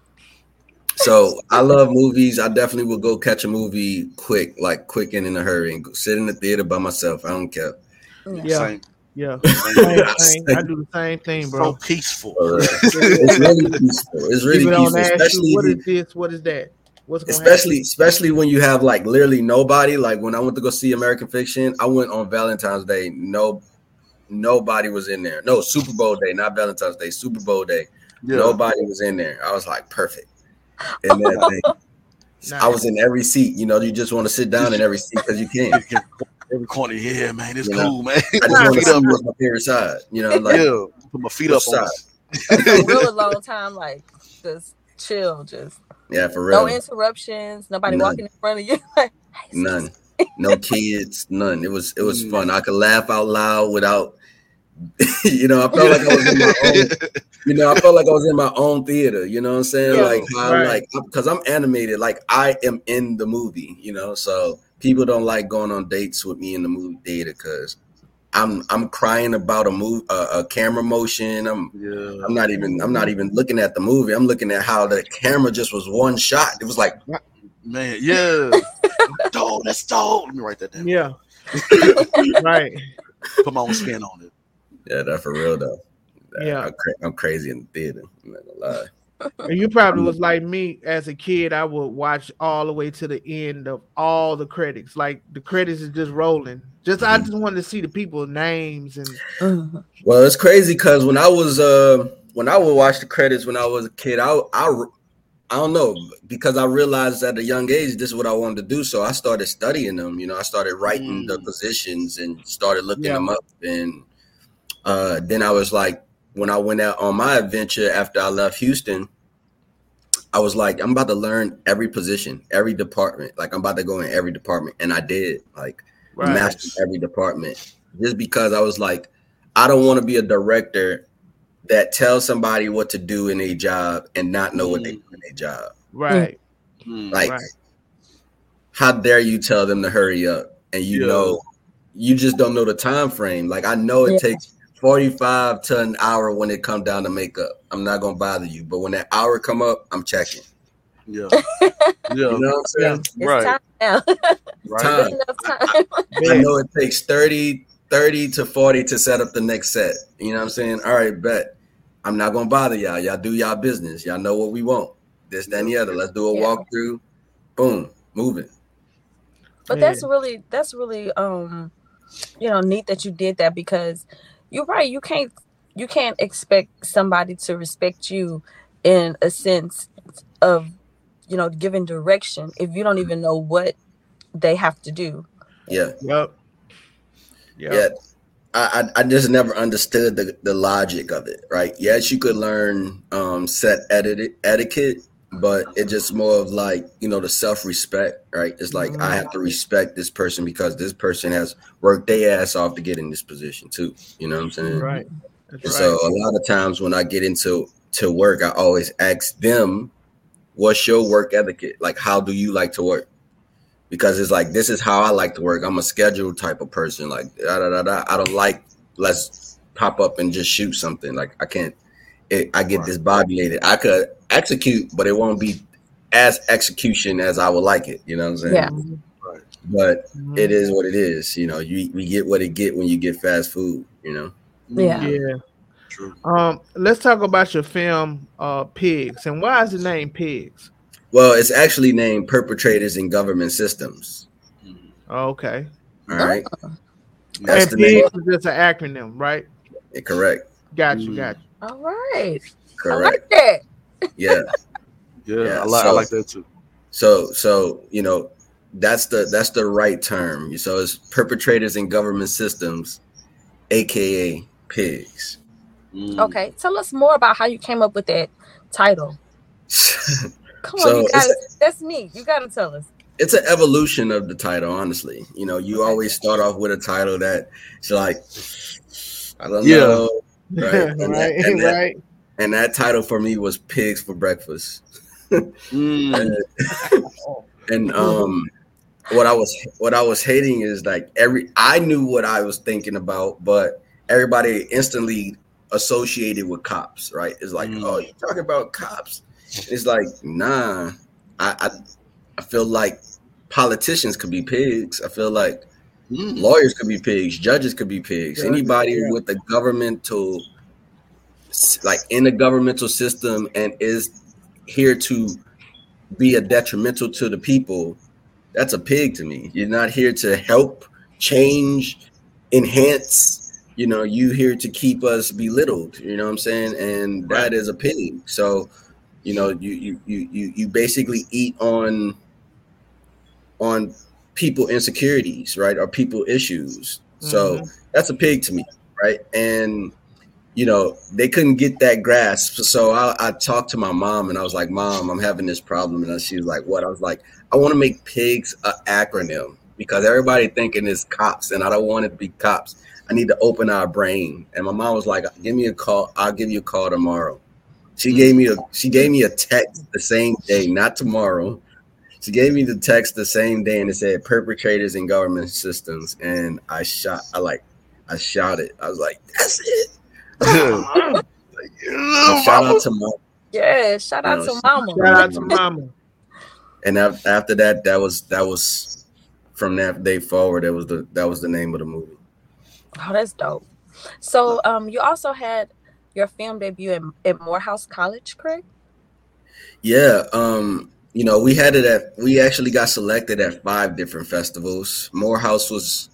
So I love movies. I definitely will go catch a movie quick, like quick and in a hurry, and go sit in the theater by myself. I don't care. Yeah, same. yeah. Same, same. I do the same thing, bro. So peaceful. Uh, it's really peaceful. It's really People peaceful. Especially you, what is this? What is that? What's especially happen? especially when you have like literally nobody. Like when I went to go see American Fiction, I went on Valentine's Day. No, nobody was in there. No, Super Bowl day, not Valentine's Day. Super Bowl day. Yeah. Nobody was in there. I was like, perfect. And then nice. I was in every seat. You know, you just want to sit down in every seat because you can. Every corner, yeah, man, it's you cool, know? man. I just want to sit on my favorite side. You know, like yeah, put my feet up side. on it. Really long time, like just chill, just. Yeah, for real. No interruptions. Nobody none. walking in front of you. Hey, none. No kids. None. It was it was mm. fun. I could laugh out loud without. you know, I felt like I was in my own. You know, I felt like I was in my own theater. You know what I'm saying? Yeah, like, how, right. like, because I'm animated. Like, I am in the movie. You know, so people don't like going on dates with me in the movie theater because I'm I'm crying about a move uh, a camera motion. I'm yeah. I'm not even I'm not even looking at the movie. I'm looking at how the camera just was one shot. It was like, man, yeah, dope. That's dope. Let me write that down. Yeah, right. Put my own spin on it. Yeah, that's for real though. Yeah, I'm, cra- I'm crazy in the theater. I'm not gonna lie. You probably was like me as a kid. I would watch all the way to the end of all the credits. Like the credits is just rolling. Just I just wanted to see the people's names and. Well, it's crazy because when I was uh when I would watch the credits when I was a kid, I I I don't know because I realized at a young age this is what I wanted to do. So I started studying them. You know, I started writing mm. the positions and started looking yeah. them up. And uh, then I was like, when I went out on my adventure after I left Houston, I was like, I'm about to learn every position, every department. Like I'm about to go in every department, and I did. Like. Right. Mastered every department just because I was like, I don't want to be a director that tells somebody what to do in a job and not know mm. what they do in a job. Right. Mm. Like, right. how dare you tell them to hurry up and you yeah. know, you just don't know the time frame. Like I know it yeah. takes forty-five to an hour when it comes down to makeup. I'm not going to bother you. But when that hour come up, I'm checking. Yeah. Yeah. You know what I'm saying? It's right. Time now. Right. Time. I, I know it takes thirty, thirty to forty to set up the next set. You know what I'm saying? All right, bet. I'm not gonna bother y'all. Y'all do y'all business. Y'all know what we want. This, that, and the other. Let's do a yeah. walkthrough. Boom. Moving. But that's really that's really um you know neat that you did that because you're right. You can't you can't expect somebody to respect you in a sense of you know, giving direction if you don't even know what they have to do. Yeah. Yep. Yep. Yeah. I, I just never understood the, the logic of it, right? Yes, you could learn um, set edit, etiquette, but it's just more of like, you know, the self-respect, right? It's like, I have to respect this person because this person has worked their ass off to get in this position too. You know what I'm saying? Right. That's And right. so a lot of times when I get into to work, I always ask them, what's your work etiquette? Like, how do you like to work? Because it's like, this is how I like to work. I'm a scheduled type of person. Like, da, da, da, da. I don't like, let's pop up and just shoot something. Like, I can't, it, I get disbobulated. I could execute, but it won't be as execution as I would like it. You know what I'm saying? Yeah. Right. But Mhm. it is what it is. You know, you we get what it get when you get fast food, you know? Yeah. Yeah. True. Um, let's talk about your film, uh, Pigs, and why is the name Pigs? Well, it's actually named Perpetrators in Government Systems. Oh, okay. All right. Oh. That's And the name. Pigs is just an acronym, right? Yeah, correct. Got you, Mm. got you. All right. I Correct. like that. Yeah. Yeah, Yeah, I like I so- like that too. So so you know, that's the that's the right term. So it's Perpetrators in Government Systems, aka Pigs. Mm. Okay. Tell us more about how you came up with that title. Come So on, you it's gotta, that's me. You gotta tell us. It's an evolution of the title, honestly. You know, you always start off with a title that it's like, I don't Yeah. know. Right. right, And that- and that- right. And that title for me was Pigs for Breakfast. Mm. And um what I was what I was hating is like every I knew what I was thinking about, but everybody instantly associated with cops, right? It's like, Mm. oh, you're talking about cops. It's like, nah. I, I I feel like politicians could be pigs. I feel like Mm. lawyers could be pigs, judges could be pigs. Yeah, Anybody yeah. with the governmental, like in the governmental system and is here to be a detrimental to the people, that's a pig to me. You're not here to help, change, enhance. You know, you here to keep us belittled. You know what I'm saying? And that is a pig. So, you know, you you you you you basically eat on on people insecurities, right? Or people issues. So Mhm. that's a pig to me, right? And you know, they couldn't get that grasp. So I, I talked to my mom and I was like, Mom, I'm having this problem. And she was like, what? I was like, I want to make pigs an acronym because everybody thinking it's cops and I don't want it to be cops. I need to open our brain. And my mom was like, give me a call. I'll give you a call tomorrow. She gave me a she gave me a text the same day, not tomorrow. She gave me the text the same day and it said perpetrators in government systems. And I shot, I like, I shouted. I was like, that's it. Yeah. So shout out to mom. Yeah, shout out You know, to mama. Shout out to Mama. And af- after that, that was that was from that day forward. That was the that was the name of the movie. Oh, that's dope. So um you also had your film debut at, at Morehouse College, correct? Yeah, um, you know, we had it at we actually got selected at five different festivals. Morehouse was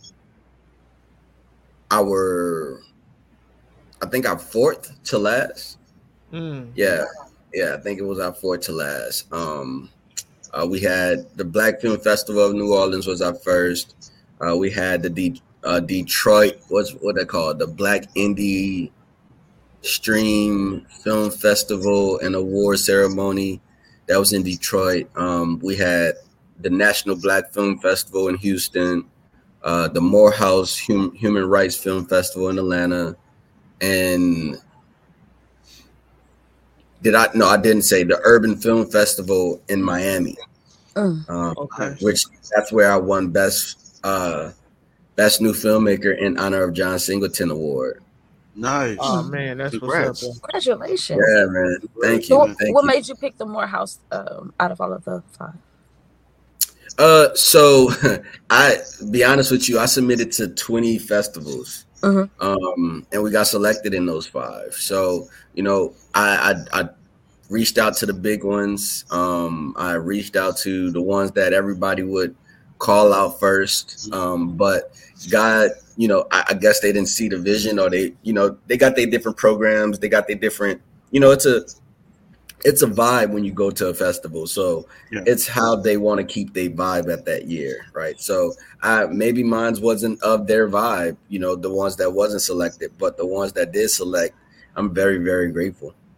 our, I think our fourth to last. Mm. Yeah, yeah, I think it was our fourth to last. Um, uh, we had the Black Film Festival of New Orleans was our first. Uh, we had the De- uh, Detroit, what's what they call it, the Black Indie Stream Film Festival and Award Ceremony. That was in Detroit. Um, we had the National Black Film Festival in Houston, uh, the Morehouse hum- Human Rights Film Festival in Atlanta, and did I? No, I didn't say the Urban Film Festival in Miami, Mm. um, Okay. which that's where I won best uh, best new filmmaker in honor of John Singleton Award. Nice. Oh man, that's Congrats. what's up. Congratulations. Yeah, man. Thank So you. what, Thank what you. made you pick the Morehouse um, out of all of the five? Uh, so I be honest with you, I submitted to twenty festivals, Mhm. um, and we got selected in those five. So you know, I I, I reached out to the big ones. Um, I reached out to the ones that everybody would call out first. Um, but God, you know, I, I guess they didn't see the vision, or they, you know, they got their different programs. They got their different, you know, it's a it's a vibe when you go to a festival. So Yeah. it's how they want to keep their vibe at that year, right? So I maybe mine wasn't of their vibe, you know, the ones that wasn't selected, but the ones that did select, I'm very, very grateful.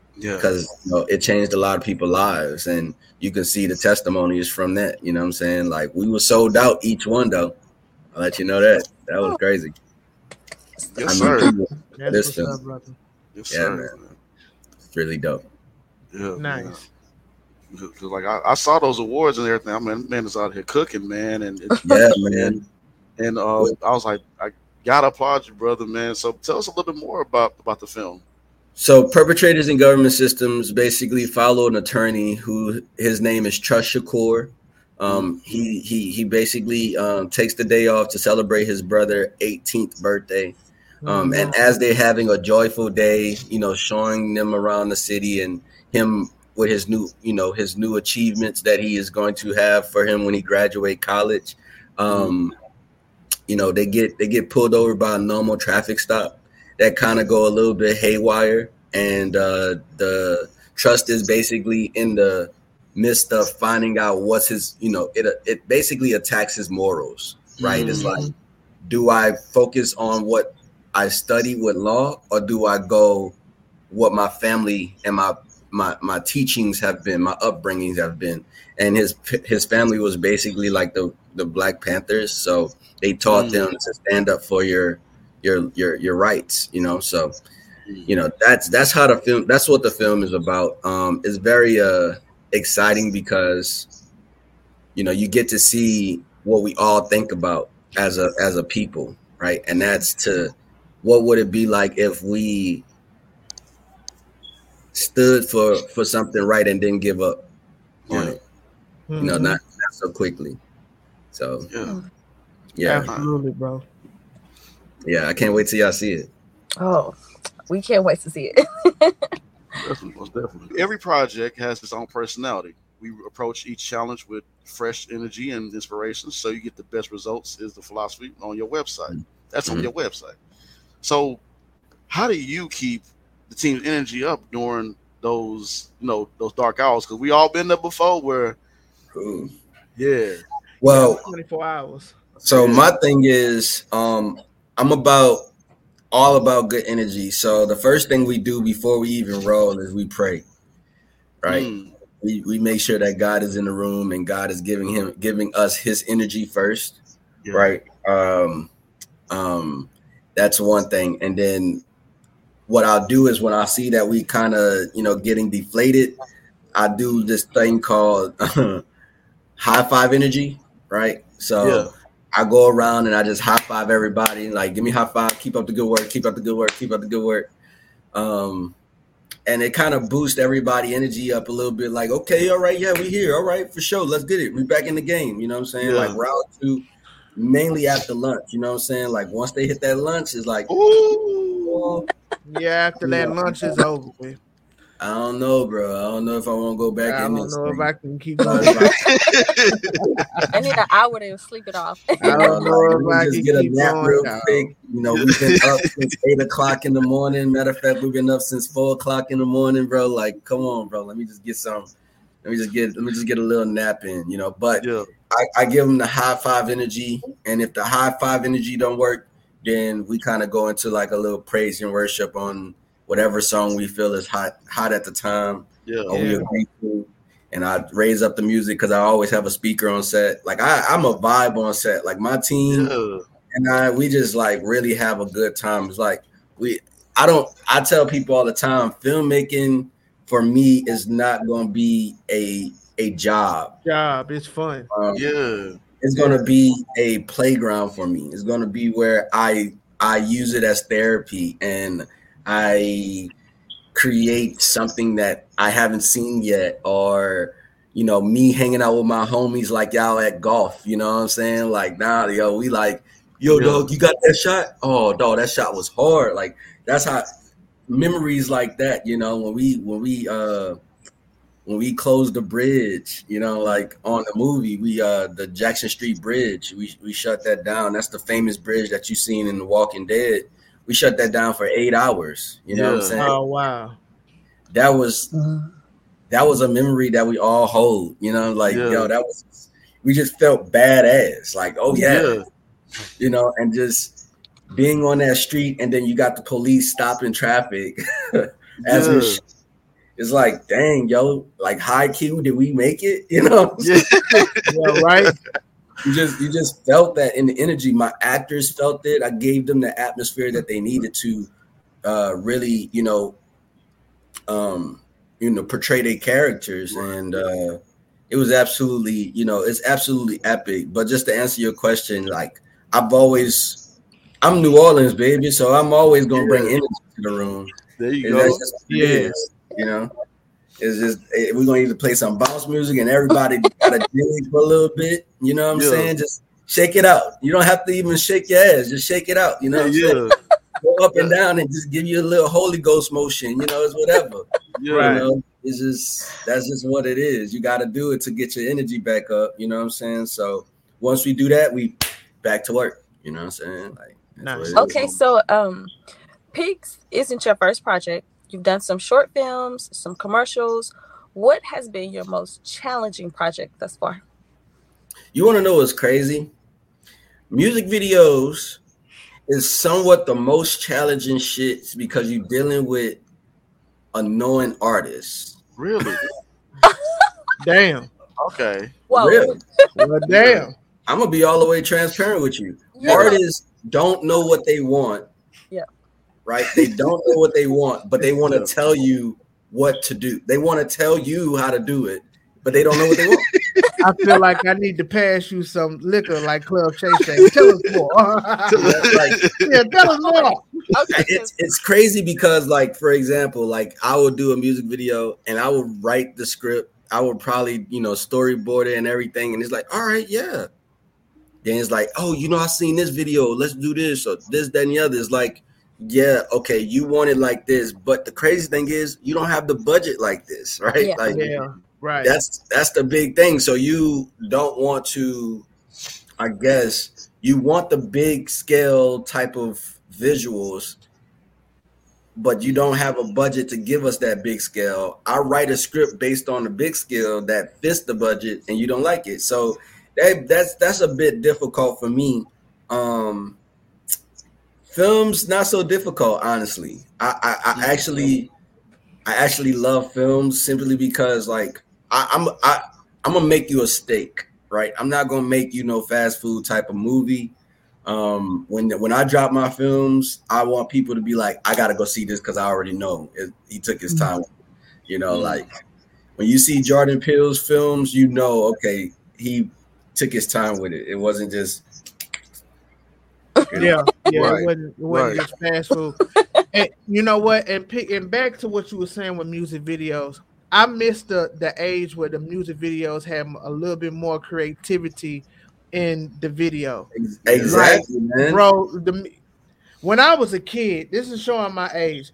Yeah. Because you know, it changed a lot of people's lives, and you can see the testimonies from that. You know what I'm saying? Like we were sold out each one, though. I'll let you know that. That was crazy. Yes, I sir. mean, people, That's this what's film, up, brother. Yes, yeah, sir. man. It's really dope. Yeah, Nice. man. 'Cause, like I, I saw those awards and everything. I mean, man is out here cooking, man, and it, Yeah, man. and, and uh, I was like, I gotta applaud you, brother, man. So tell us a little bit more about about the film. So perpetrators in government systems basically follow an attorney who his name is Trust Shakur. Um, he he he basically um, takes the day off to celebrate his brother's eighteenth birthday. Um, and as they're having a joyful day, you know, showing them around the city and him with his new, you know, his new achievements that he is going to have for him when he graduate college. Um, you know, they get they get pulled over by a normal traffic stop that kind of go a little bit haywire. And uh, the trust is basically in the midst of finding out what's his, you know, it it basically attacks his morals, right? Mm-hmm. It's like, do I focus on what I study with law, or do I go what my family and my my my teachings have been, my upbringings have been? And his his family was basically like the the Black Panthers, so they taught mm. them to stand up for your your your your rights, you know. So you know that's that's how the film that's what the film is about. Um, it's very uh exciting because you know you get to see what we all think about as a as a people, right? And that's to what would it be like if we stood for, for something right and didn't give up on yeah. it? Mm-hmm. You know, not, not so quickly. So, yeah. yeah. Absolutely, bro. Yeah, I can't wait till y'all see it. Oh, we can't wait to see it. Definitely, most definitely. Every project has its own personality. We approach each challenge with fresh energy and inspiration, so you get the best results is the philosophy on your website. That's mm-hmm. on your website. So how do you keep the team's energy up during those, you know, those dark hours? Because we all been there before where, Ooh. yeah. Well, twenty-four hours. So my thing is, um, I'm about all about good energy. So the first thing we do before we even roll is we pray, right? Mm. We we make sure that God is in the room and God is giving him giving us his energy first, yeah. right? Um, um. That's one thing. And then what I'll do is when I see that we kind of, you know, getting deflated, I do this thing called high five energy, right? So yeah. I go around and I just high five everybody, like, give me high five, keep up the good work, keep up the good work, keep up the good work. Um, and it kind of boosts everybody energy up a little bit, like, okay, all right, yeah, we here. All right, for sure. Let's get it. We back in the game. You know what I'm saying? Yeah. Like round two. Mainly after lunch, you know what I'm saying? Like once they hit that lunch, it's like, ooh, yeah. After that know, lunch is over, man. I don't know, bro. I don't know if I want to go back. I in don't this know thing. if I can keep going. I need an hour to sleep it off. I don't know if I just can get a keep nap going real down. quick. You know, we've been up since eight o'clock in the morning. Matter of fact, we've been up since four o'clock in the morning, bro. Like, come on, bro. Let me just get some. Let me just get. Let me just get a little nap in. You know, but. Yeah. I, I give them the high five energy, and if the high five energy don't work, then we kind of go into like a little praise and worship on whatever song we feel is hot hot at the time. Yeah, or we agree to, and I raise up the music because I always have a speaker on set. Like I, I'm a vibe on set. Like my team yeah. and I, we just like really have a good time. It's like we, I don't. I tell people all the time, filmmaking for me is not going to be a a job. Job, it's fun. Um, yeah, it's gonna be a playground for me. It's gonna be where I I use it as therapy and I create something that I haven't seen yet, or you know, me hanging out with my homies like y'all at golf. You know what I'm saying? Like nah, yo, we like yo, yeah. dog, you got that shot? Oh, dog, that shot was hard. Like that's how memories like that. You know, when we when we uh. When we closed the bridge, you know, like on the movie, we uh the Jackson Street Bridge, we we shut that down. That's the famous bridge that you seen in The Walking Dead. We shut that down for eight hours. You know yeah. what I'm saying? Oh wow, that was mm-hmm. that was a memory that we all hold. You know, like yeah. yo, that was we just felt badass. Like oh yeah. yeah, you know, and just being on that street, and then you got the police stopping traffic as yeah. we. it's like, dang, yo, like high key, did we make it? You know, yeah, yeah right. You just you just felt that in the energy. My actors felt it. I gave them the atmosphere that they needed to uh, really, you know, um, you know, portray their characters, and uh, it was absolutely, you know, it's absolutely epic. But just to answer your question, like I've always, I'm New Orleans, baby, so I'm always gonna bring energy to the room. There you and go. That's just what it is, you know. It's just we're gonna either play some bounce music and everybody gotta dig for a little bit. You know what I'm yeah. saying? Just shake it out. You don't have to even shake your ass. Just shake it out. You know what yeah. I'm saying? Go up and down and just give you a little Holy Ghost motion. You know, it's whatever. Yeah. You know, it's just that's just what it is. You got to do it to get your energy back up. You know what I'm saying? So once we do that, we back to work. You know what I'm saying? Like, nice. Okay, so um, Pigs isn't your first project. You've done some short films, some commercials. What has been your most challenging project thus far? You want to know what's crazy? Music videos is somewhat the most challenging shit because you're dealing with annoying artists. Really? Damn. Okay. Whoa. Really? Well, damn. I'm going to be all the way transparent with you. Yeah. Artists don't know what they want. Yeah. Right? They don't know what they want, but they want to tell you what to do. They want to tell you how to do it, but they don't know what they want. I feel like I need to pass you some liquor like Club Chase Day. Tell us more. like, yeah, tell us more. Okay. It's it's crazy because, like, for example, like I would do a music video and I would write the script. I would probably, you know, storyboard it and everything. And it's like, all right, yeah. Then it's like, oh, you know, I seen this video. Let's do this or this, that, and the other. It's like, yeah, okay, you want it like this, but the crazy thing is you don't have the budget like this, right? Yeah, like, yeah, right. That's that's the big thing. So you don't want to, I guess, you want the big scale type of visuals, but you don't have a budget to give us that big scale. I write a script based on the big scale that fits the budget, and you don't like it. So that that's that's a bit difficult for me. Um, Films not so difficult, honestly. I, I, I actually, I actually love films simply because, like, I, I'm I I'm gonna make you a steak, right? I'm not gonna make you no fast food type of movie. Um, when when I drop my films, I want people to be like, I gotta go see this because I already know it, he took his time. You know, like when you see Jordan Peele's films, you know, okay, he took his time with it. It wasn't just. You know? Yeah, yeah, right. it wasn't, it wasn't right. just fast food. And you know what? And pick and back to what you were saying with music videos. I missed the the age where the music videos had a little bit more creativity in the video. Exactly, like, man. Bro, the, when I was a kid, this is showing my age.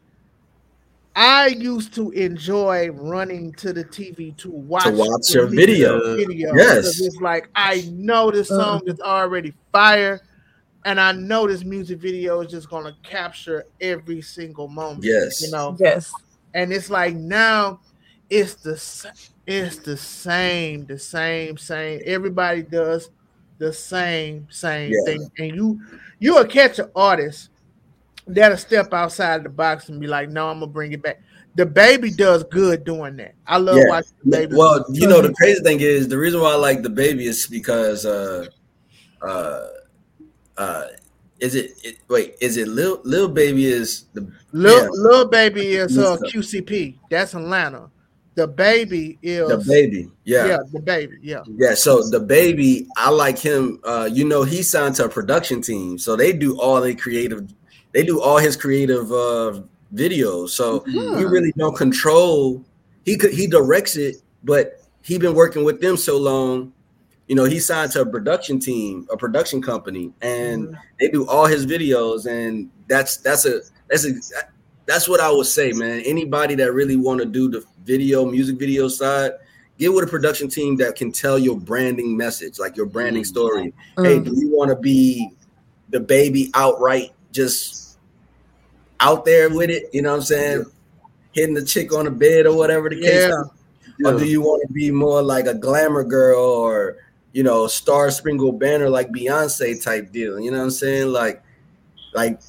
I used to enjoy running to the T V to watch, to watch your video. video. Yes, it's like I know this song uh-huh. is already fire. And I know this music video is just gonna capture every single moment. Yes, you know. Yes. And it's like now, it's the it's the same, the same, same. Everybody does the same, same yeah. thing. And you you will catch an artist that'll step outside the box and be like, "No, I'm gonna bring it back." The Baby does good doing that. I love yeah. watching the Baby. Well, you know, the crazy thing is the reason why I like the Baby is because uh uh. Uh, is it, it? Wait, is it Lil Lil Baby? Is the Lil yeah. Lil Baby is uh Q C P? That's Atlanta. The Baby is the Baby. Yeah, yeah, the Baby. Yeah, yeah. So the Baby, I like him. Uh, you know, he signed to a production team, so they do all the creative. They do all his creative uh videos. So mm-hmm. he really don't control. He could he directs it, but he been working with them so long. You know, he signed to a production team, a production company, and mm-hmm. they do all his videos. And that's that's a that's a that's what I would say, man. Anybody that really want to do the video, music video side, get with a production team that can tell your branding message, like your branding story. Mm-hmm. Hey, do you want to be the Baby outright, just out there with it? You know what I'm saying? Hitting the chick on the bed or whatever the case. Yeah. Or yeah. do you want to be more like a glamour girl or, you know, Star Spangled Banner like Beyonce type deal? You know what I'm saying? Like, like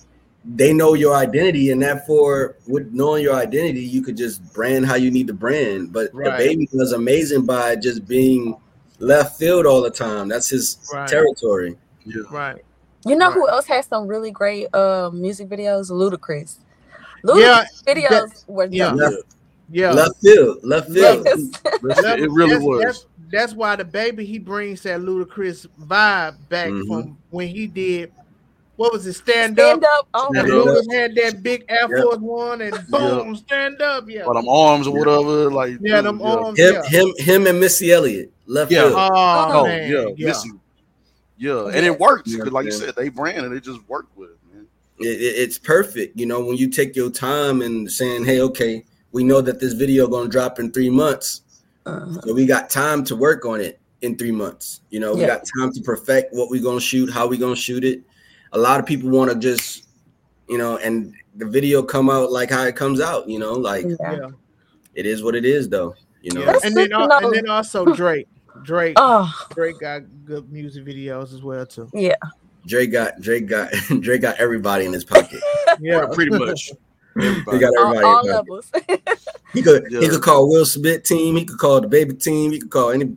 they know your identity, and therefore, with knowing your identity, you could just brand how you need to brand. But Right. the baby was amazing by just being left field all the time. That's his Right. territory. Yeah. Right. You know Right. who else has some really great uh, music videos? Ludacris. Ludacris Yeah, videos that- were yeah. dope. Left, Yeah. left field, left field. Yes. Listen, it really that's, was. That's, that's why the baby he brings that ludicrous vibe back Mhm. from when he did what was it, stand, Stand up? up. Oh my Stand And God. Up. Ludacris had that big Air Yep. Force One and boom, stand up. Yeah. Or them arms or whatever. Like Yeah, them yeah. arms. Him, Yeah. him, him, and Missy Elliott left Yeah. field. Oh, Oh, man. yeah, Yeah. Missy. Yeah, and it worked because, like you Yeah. said, they branded it. Just worked with it, man. It, it- it's perfect, you know, when you take your time and saying, "Hey, okay, we know that this video gonna drop in three months, Uh-huh. so we got time to work on it in three months. You know, we Yeah. got time to perfect what we gonna shoot, how we gonna shoot it." A lot of people want to just, you know, and the video come out like how it comes out. You know, like Yeah. Yeah. it is what it is, though. You know, That's And good then, to al- know. and then also Drake. Drake. Oh, Drake got good music videos as well too. yeah. Drake got Drake got Drake got everybody in his pocket. Yeah, Pretty much. He Everybody. got All, everybody. all in his pocket. levels. He could he Yeah. could call Will Smith team. He could call the baby team. He could call any.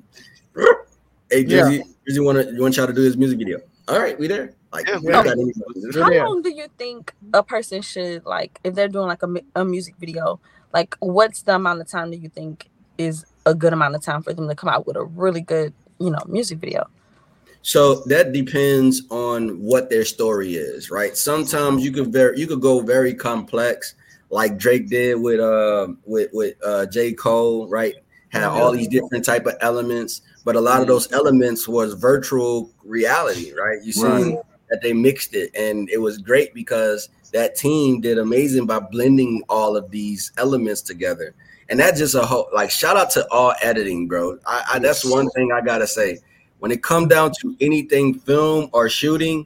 Hey, Yeah. Drizzy, Drizzy want to want y'all to do his music video? All right, we there. Like, Yeah, we we got there. anybody. How Yeah. long do you think a person should, like, if they're doing like a, mu- a music video, like what's the amount of time do you think is a good amount of time for them to come out with a really good, you know, music video? So that depends on what their story is, right? Sometimes you could very you could go very complex, like Drake did with uh with with uh J. Cole, right? Had all these different type of elements, but a lot of those elements was virtual reality, right? You see Right. that they mixed it, and it was great because that team did amazing by blending all of these elements together. And that's just a whole, like, shout out to all editing, bro. I, I that's one thing I gotta say. When it comes down to anything film or shooting,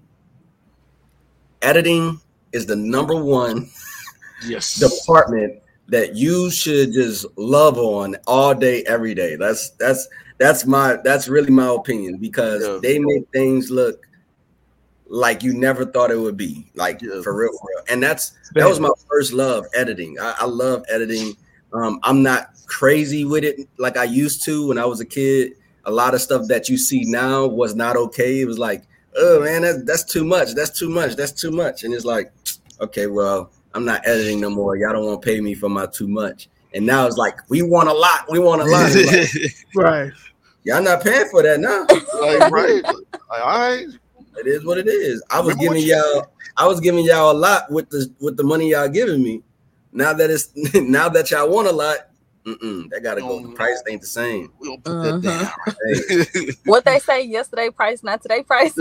editing is the number one Yes. department that you should just love on all day, every day. That's that's that's my that's really my opinion, because Yeah. they make things look like you never thought it would be, like Yeah. for real, for real. And that's that was my first love, editing. I, I love editing. Um, I'm not crazy with it like I used to when I was a kid. A lot of stuff that you see now was not okay. It was like, oh man, that, that's too much. That's too much. That's too much. And it's like, okay, well, I'm not editing no more. Y'all don't want to pay me for my too much. And now it's like, we want a lot. We want a lot. It's like, right. y'all not paying for that now. Like, right. Like, all right. It is what it is. I was Remember what giving you y'all, I was giving y'all a lot with the with the money y'all giving me. Now that it's now that y'all want a lot, mm-mm, that gotta go. The price ain't the same. We'll put Mhm. that down. Hey, What they say, yesterday price, not today price.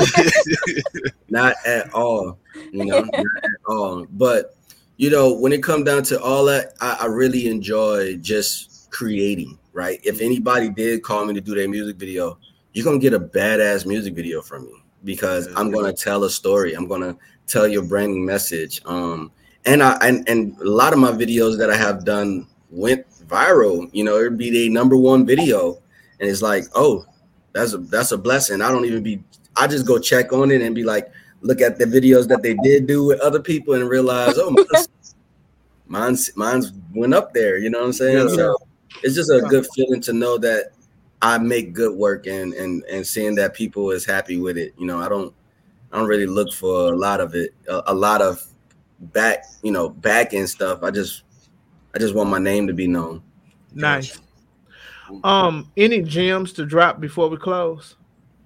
not at all. You know, not at all. But you know, when it comes down to all that, I, I really enjoy just creating. Right. If anybody did call me to do their music video, you're gonna get a badass music video from me, because I'm gonna tell a story. I'm gonna tell your branding message. Um, and I and, and a lot of my videos that I have done went viral. You know, it'd be the number one video, and it's like, oh, that's a that's a blessing. I don't even be. I just go check on it and be like, look at the videos that they did do with other people and realize, oh, mine's mine's, mine's went up there. You know what I'm saying? Yeah. So it's just a good feeling to know that I make good work, and and and seeing that people is happy with it. You know, I don't I don't really look for a lot of it, a, a lot of back, you know, back end stuff. I just I just want my name to be known. Nice. Um, any gems to drop before we close?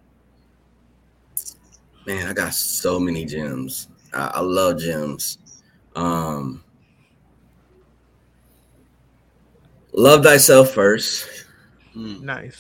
Man, I got so many gems. I, I love gems. Um, love thyself first. Nice.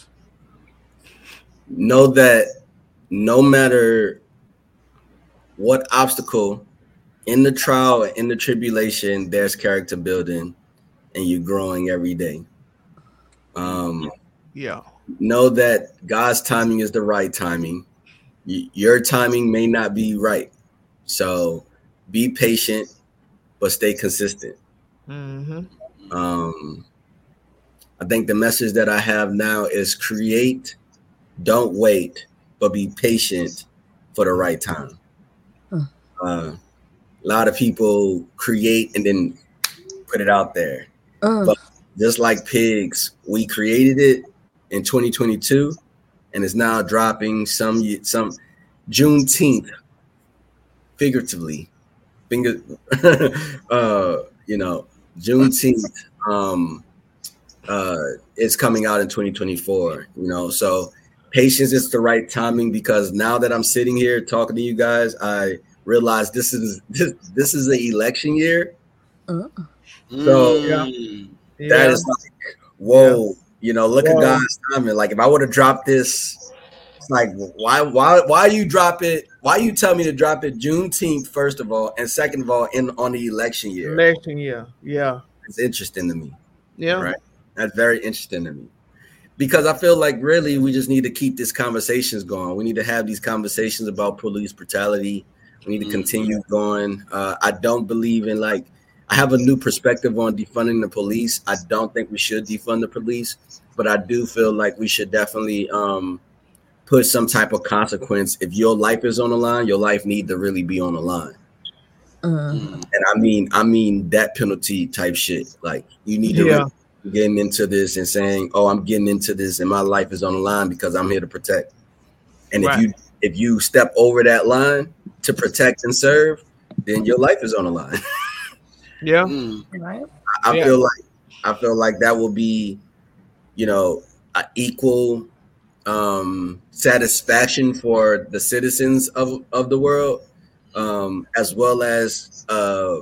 Know that no matter what obstacle in the trial or in the tribulation, there's character building, and you're growing every day. Um, Yeah. know that God's timing is the right timing. Y- Your timing may not be right. So be patient, but stay consistent. Mm-hmm. Um, I think the message that I have now is create, don't wait, but be patient for the right time. Uh, A lot of people create and then put it out there. Mm. But just like Pigs, we created it in twenty twenty-two, and it's now dropping some some Juneteenth, figuratively, finger, uh, you know, Juneteenth. Um, uh, it's coming out in twenty twenty-four. You know, so patience is the right timing, because now that I'm sitting here talking to you guys, I realize this is this this is an election year. Mm. So Yeah. that is like, whoa, Yeah. you know, look Whoa. at God's timing. Like, if I would have dropped this, it's like, why, why, why you drop it? Why you tell me to drop it Juneteenth, first of all, and second of all, in on the election year? Election year. Yeah. It's interesting to me. Yeah. Right. That's very interesting to me, because I feel like really we just need to keep these conversations going. We need to have these conversations about police brutality. We need to continue going. Uh, I don't believe in, like, I have a new perspective on defunding the police. I don't think we should defund the police, but I do feel like we should definitely um, put some type of consequence. If your life is on the line, your life need to really be on the line. Mm. And I mean, I mean that penalty type shit. Like, you need to Yeah. really be getting into this and saying, "Oh, I'm getting into this, and my life is on the line because I'm here to protect." And Right. if you if you step over that line to protect and serve, then your life is on the line. Yeah. Mm. Right. I Yeah. feel like I feel like that will be, you know, an equal um, satisfaction for the citizens of, of the world, um, as well as uh,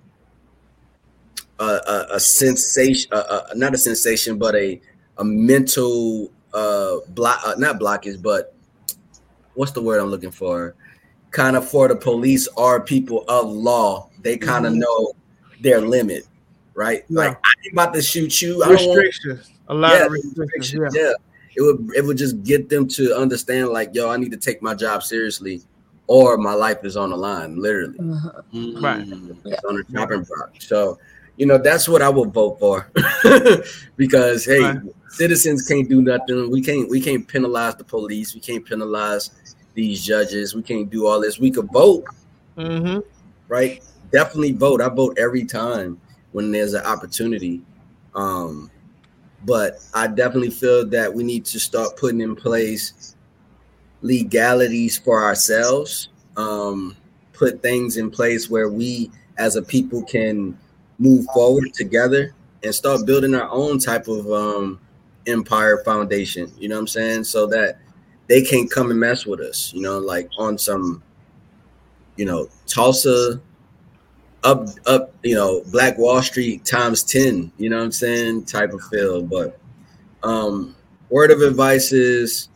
a, a, a sensation, uh, uh, not a sensation, but a a mental uh, block, uh, not blockage, but what's the word I'm looking for? Kind of for the police or people of law, they kind of Mhm. know their limit, right? Yeah. Like, I ain't about to shoot you. I don't want Restrictions. A lot Yeah, of restrictions. restrictions. Yeah. Yeah. It would it would just get them to understand, like, yo, I need to take my job seriously, or my life is on the line, literally. Mhm. Mm. Right. It's on the chopping block. So, you know, that's what I would vote for. Because hey, Right. citizens can't do nothing. We can't we can't penalize the police. We can't penalize these judges. We can't do all this. We could vote, Mm-hmm. right? Definitely vote. I vote every time when there's an opportunity. Um, but I definitely feel that we need to start putting in place legalities for ourselves, um, put things in place where we as a people can move forward together and start building our own type of um, empire foundation, you know what I'm saying? So that they can't come and mess with us, you know, like on some, you know, Tulsa up, up, you know, Black Wall Street times ten, you know what I'm saying, type of feel. But um, word of advice is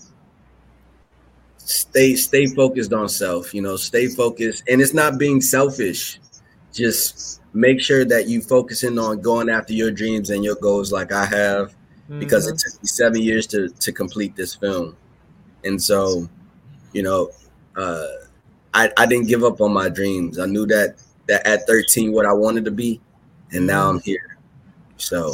stay, stay focused on self, you know, stay focused. And it's not being selfish. Just make sure that you focusing on going after your dreams and your goals like I have, because it took me seven years to, to complete this film. And so, you know, uh, I, I didn't give up on my dreams. I knew that that at thirteen what I wanted to be, and now I'm here. So,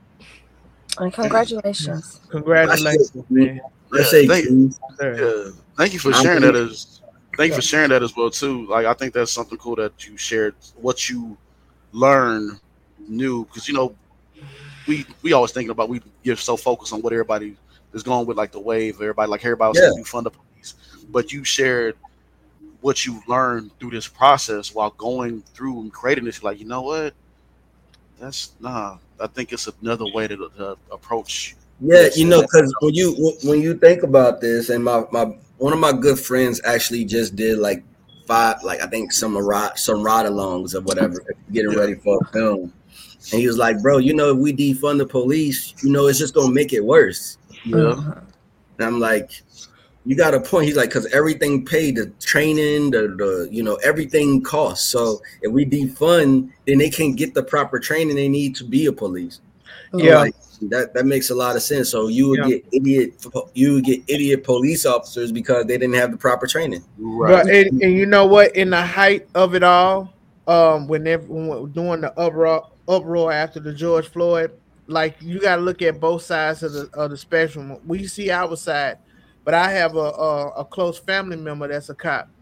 And congratulations. Congratulations, man. I Yeah, say, thank, Keith, yeah, thank you for I'm sharing good. that as thank you for sharing that as well too. Like, I think that's something cool that you shared what you learned new, because you know we we always thinking about, we get so focused on what everybody is going with, like the wave, everybody like everybody was Yeah. saying defund the police, but you shared what you learned through this process while going through and creating this. Like, you know what? That's nah. I think it's another way to, to approach. yeah, this. you know, because when you when you think about this, and my my one of my good friends actually just did like five, like I think some ride some ride alongs or whatever, getting ready for a film, and he was like, "Bro, you know, if we defund the police, you know, it's just gonna make it worse." Yeah. Mhm. And I'm like, you got a point. He's like, because everything paid, the training, the, the you know, everything costs. So if we defund, then they can't get the proper training they need to be a police. So Yeah. like, that that makes a lot of sense. So you would Yeah. get idiot, you would get idiot police officers because they didn't have the proper training. Right. But and, and you know what? In the height of it all, um, when they when during the uproar uproar after the George Floyd, like, you got to look at both sides of the of the spectrum. We see our side, but I have a, a a close family member that's a cop,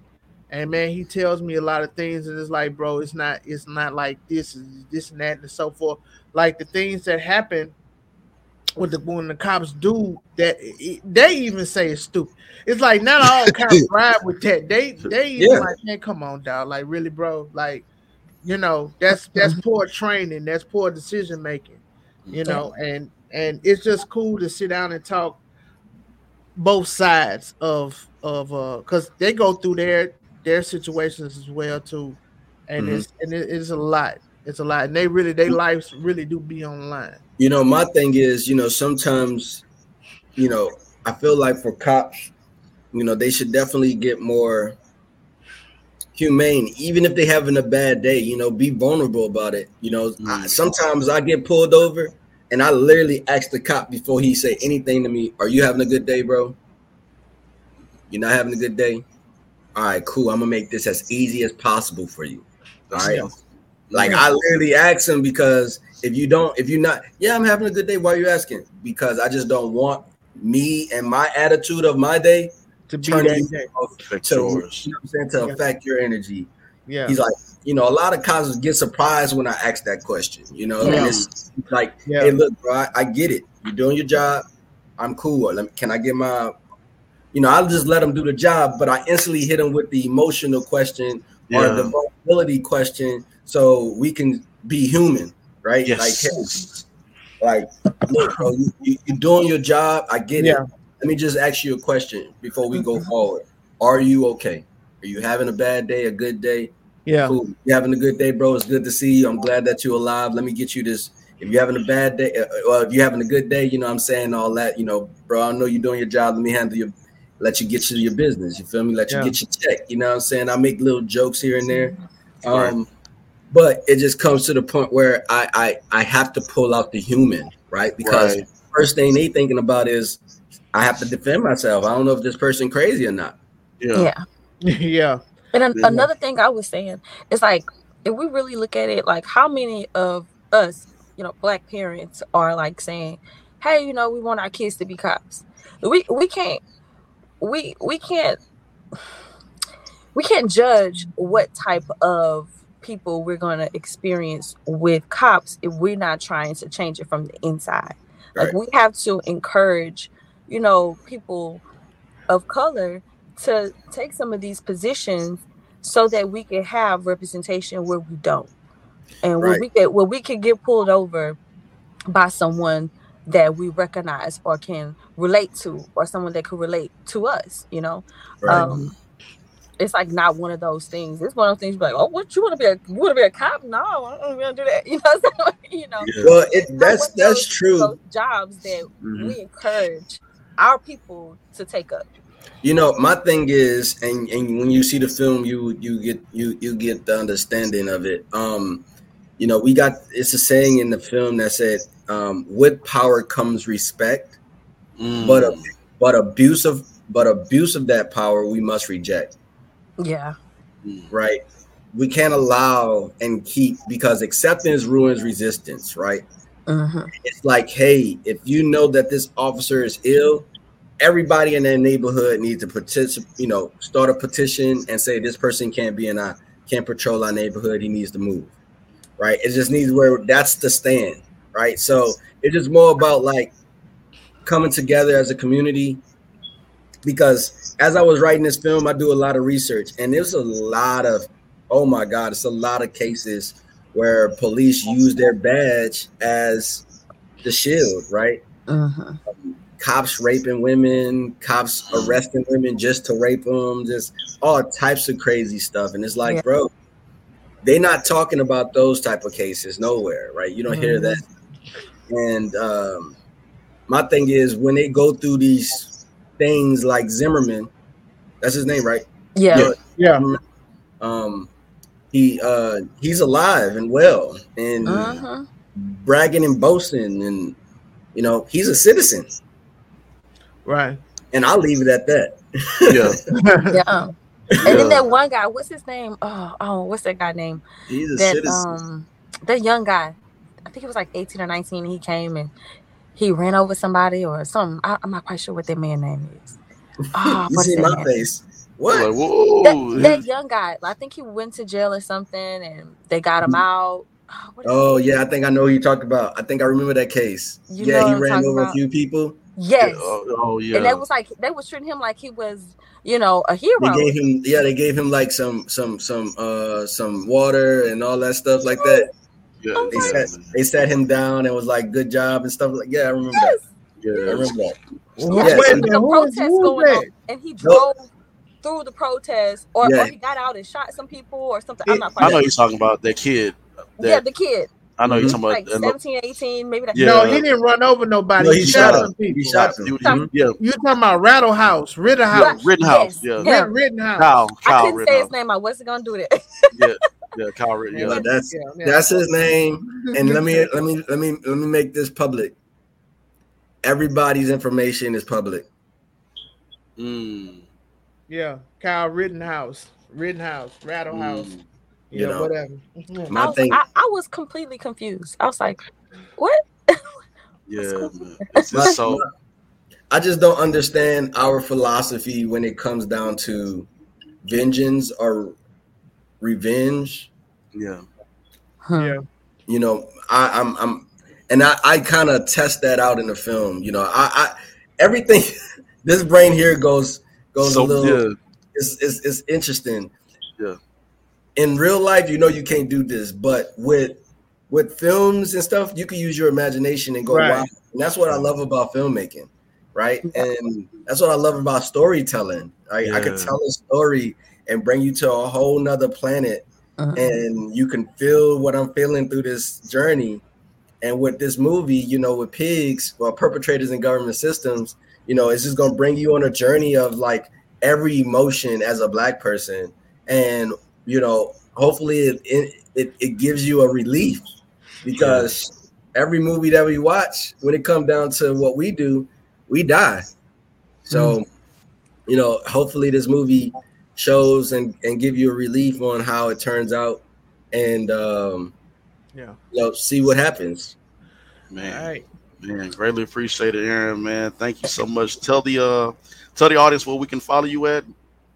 And man, he tells me a lot of things, and it's like, bro, it's not, it's not like this, this and that, and so forth. Like the things that happen with the when the cops do that, it, they even say it's stupid. It's like not all cops ride with that. They, they even yeah. like, man, come on, dog. Like really, bro. Like, you know, that's that's poor training. That's poor decision making. You know, and and it's just cool to sit down and talk both sides of of uh, because they go through their their situations as well too, and mm-hmm. it's and it, it's a lot. It's a lot, and they really their lives really do be on the line. You know, my thing is, you know, sometimes, you know, I feel like for cops, you know, they should definitely get more humane, even if they're having a bad day. You know, be vulnerable about it. You know, mm-hmm. I, sometimes I get pulled over, and I literally ask the cop before he say anything to me, "Are you having a good day, bro? You're not having a good day? All right, cool. I'm gonna make this as easy as possible for you. All right." Yeah. Like yeah. I literally ask him because if you don't, if you're not, yeah, I'm having a good day. Why are you asking? Because I just don't want me and my attitude of my day to be that day. To, you know what I'm saying, to yeah. affect your energy. Yeah. He's like, you know, a lot of cops get surprised when I ask that question. You know, yeah. and it's like, yeah. hey, look, bro, I, I get it. You're doing your job. I'm cool. Let me, can I get my, you know, I'll just let them do the job, but I instantly hit them with the emotional question yeah. or the vulnerability question. So we can be human, right? Yes. Like, hey, like, look, bro, you, you, you're doing your job. I get yeah. it. Let me just ask you a question before we go forward. Are you okay? Are you having a bad day, a good day? Yeah. Cool. You having a good day, bro? It's good to see you. I'm glad that you're alive. Let me get you this. If you're having a bad day, uh, well, if you're having a good day, you know what I'm saying, all that, you know, bro, I know you're doing your job. Let me handle your, let you get to your business. You feel me? Let you yeah. get your check. You know what I'm saying? I make little jokes here and there. Um, right. But it just comes to the point where I I, I have to pull out the human, right? Because right. the first thing they thinking about is I have to defend myself. I don't know if this person crazy or not. Yeah. Yeah. yeah. And an- yeah. another thing I was saying is like, if we really look at it, like how many of us, you know, black parents are like saying, hey, you know, we want our kids to be cops. We we can't we we can't we can't judge what type of people we're going to experience with cops if we're not trying to change it from the inside. Right. Like we have to encourage, you know, people of color to take some of these positions so that we can have representation where we don't, and where right. we get where we can get pulled over by someone that we recognize or can relate to, or someone that could relate to us. You know, right. um, it's like not one of those things. It's one of those things like, oh, what you want to be a you want to be a cop? No, I don't want to do that. You know, so, you know. Yeah. Well, it, that's that's those, true. Those jobs that mm-hmm. we encourage our people to take up. You know, my thing is, and, and when you see the film, you you get you you get the understanding of it. Um, you know, we got it's a saying in the film that said, um, "With power comes respect, mm. but a, but abuse of but abuse of that power we must reject." Yeah, right. We can't allow and keep, because acceptance ruins resistance. Right. Mm-hmm. It's like, hey, if you know that this officer is ill, everybody in that neighborhood needs to participate, you know, start a petition and say this person can't be in our, can't patrol our neighborhood. He needs to move, right? It just needs where that's the stand, right? So it's just more about like coming together as a community, because as I was writing this film, I do a lot of research, and there's a lot of, oh my God, it's a lot of cases where police use their badge as the shield, right? Uh-huh. Cops raping women, cops arresting women just to rape them, just all types of crazy stuff. And it's like, yeah. bro, they're not talking about those type of cases nowhere, right? You don't mm-hmm. hear that. And um, my thing is, when they go through these things like Zimmerman, that's his name, right? Yeah. Yeah. Um, he uh, he's alive and well, and uh-huh. bragging and boasting, and you know, he's a citizen. Right. And I'll leave it at that. Yeah. yeah. And yeah. then that one guy, what's his name? Oh, oh, what's that guy name? He's a that, citizen. Um, that young guy, I think he was like eighteen or nineteen. He came and he ran over somebody or something. I, I'm not quite sure what that man's name is. Oh, you see my face. What? Like, whoa. That, that young guy, I think he went to jail or something, and they got him out. Oh, what is Oh it? yeah, I think I know who you talked about. I think I remember that case. You yeah, know he what I'm ran talking over about? a few people. Yes. Yeah, oh, oh, yeah. And they was like they was treating him like he was, you know, a hero. They gave him, yeah, they gave him like some, some, some, uh, some water and all that stuff like that. Yeah, They yeah, sat, they sat him down and was like, "Good job" and stuff like. Yeah, I remember Yes. that. yeah. I remember that. Well, Yes. wait a The minute, who is- protest who is going that? on, and he drove through the protest, or, Yeah. or he got out and shot some people or something. It- I'm not I quite know sure. you're talking about that kid. That, Yeah, the kid, I know Mhm. you're talking like about. and look, seventeen, eighteen, maybe that. Yeah. No, he didn't run over nobody. No, he, he shot shot some him. people. He shot them. he was- Mhm. yeah, You talking about Rattle House, Ritter House, Rittenhouse. Yes. Yeah, Yeah. Rit- Rittenhouse. Kyle, I Kyle couldn't say his Rittenhouse. name. I wasn't gonna do that. Yeah, yeah, Kyle Rittenhouse. Yeah, Yeah. that's Yeah, yeah. that's his name. And let me let me let me let me make this public. Everybody's information is public. Mm, Yeah, Kyle Rittenhouse, Rittenhouse, Rattle House. mm. Yeah, You know. whatever. My I was, thing, I, I was completely confused. I was like, "What?" Yeah, man. It's just so. I just don't understand our philosophy when it comes down to vengeance or revenge. Yeah, Yeah, You know, I, I'm, I'm, and I, I kind of test that out in the film. You know, I, I everything. This brain here goes goes so a little. yeah, It's, it's it's interesting. Yeah. In real life, you know, you can't do this, but with with films and stuff, you can use your imagination and go Right. wild. And that's what I love about filmmaking, right? And that's what I love about storytelling. Right? I can Yeah. tell a story and bring you to a whole nother planet, Uh-huh. and you can feel what I'm feeling through this journey. And with this movie, you know, with pigs, well, perpetrators in government systems, you know, it's just gonna bring you on a journey of like every emotion as a black person, and you know, hopefully it it, it, it gives you a relief, because every movie that we watch, when it comes down to what we do, we die. So, you know, hopefully this movie shows and, and give you a relief on how it turns out, and um, yeah. you know, see what happens. man. All right. Man, greatly appreciate it, Aaron. Man, thank you so much. Tell the uh, tell the audience where we can follow you at.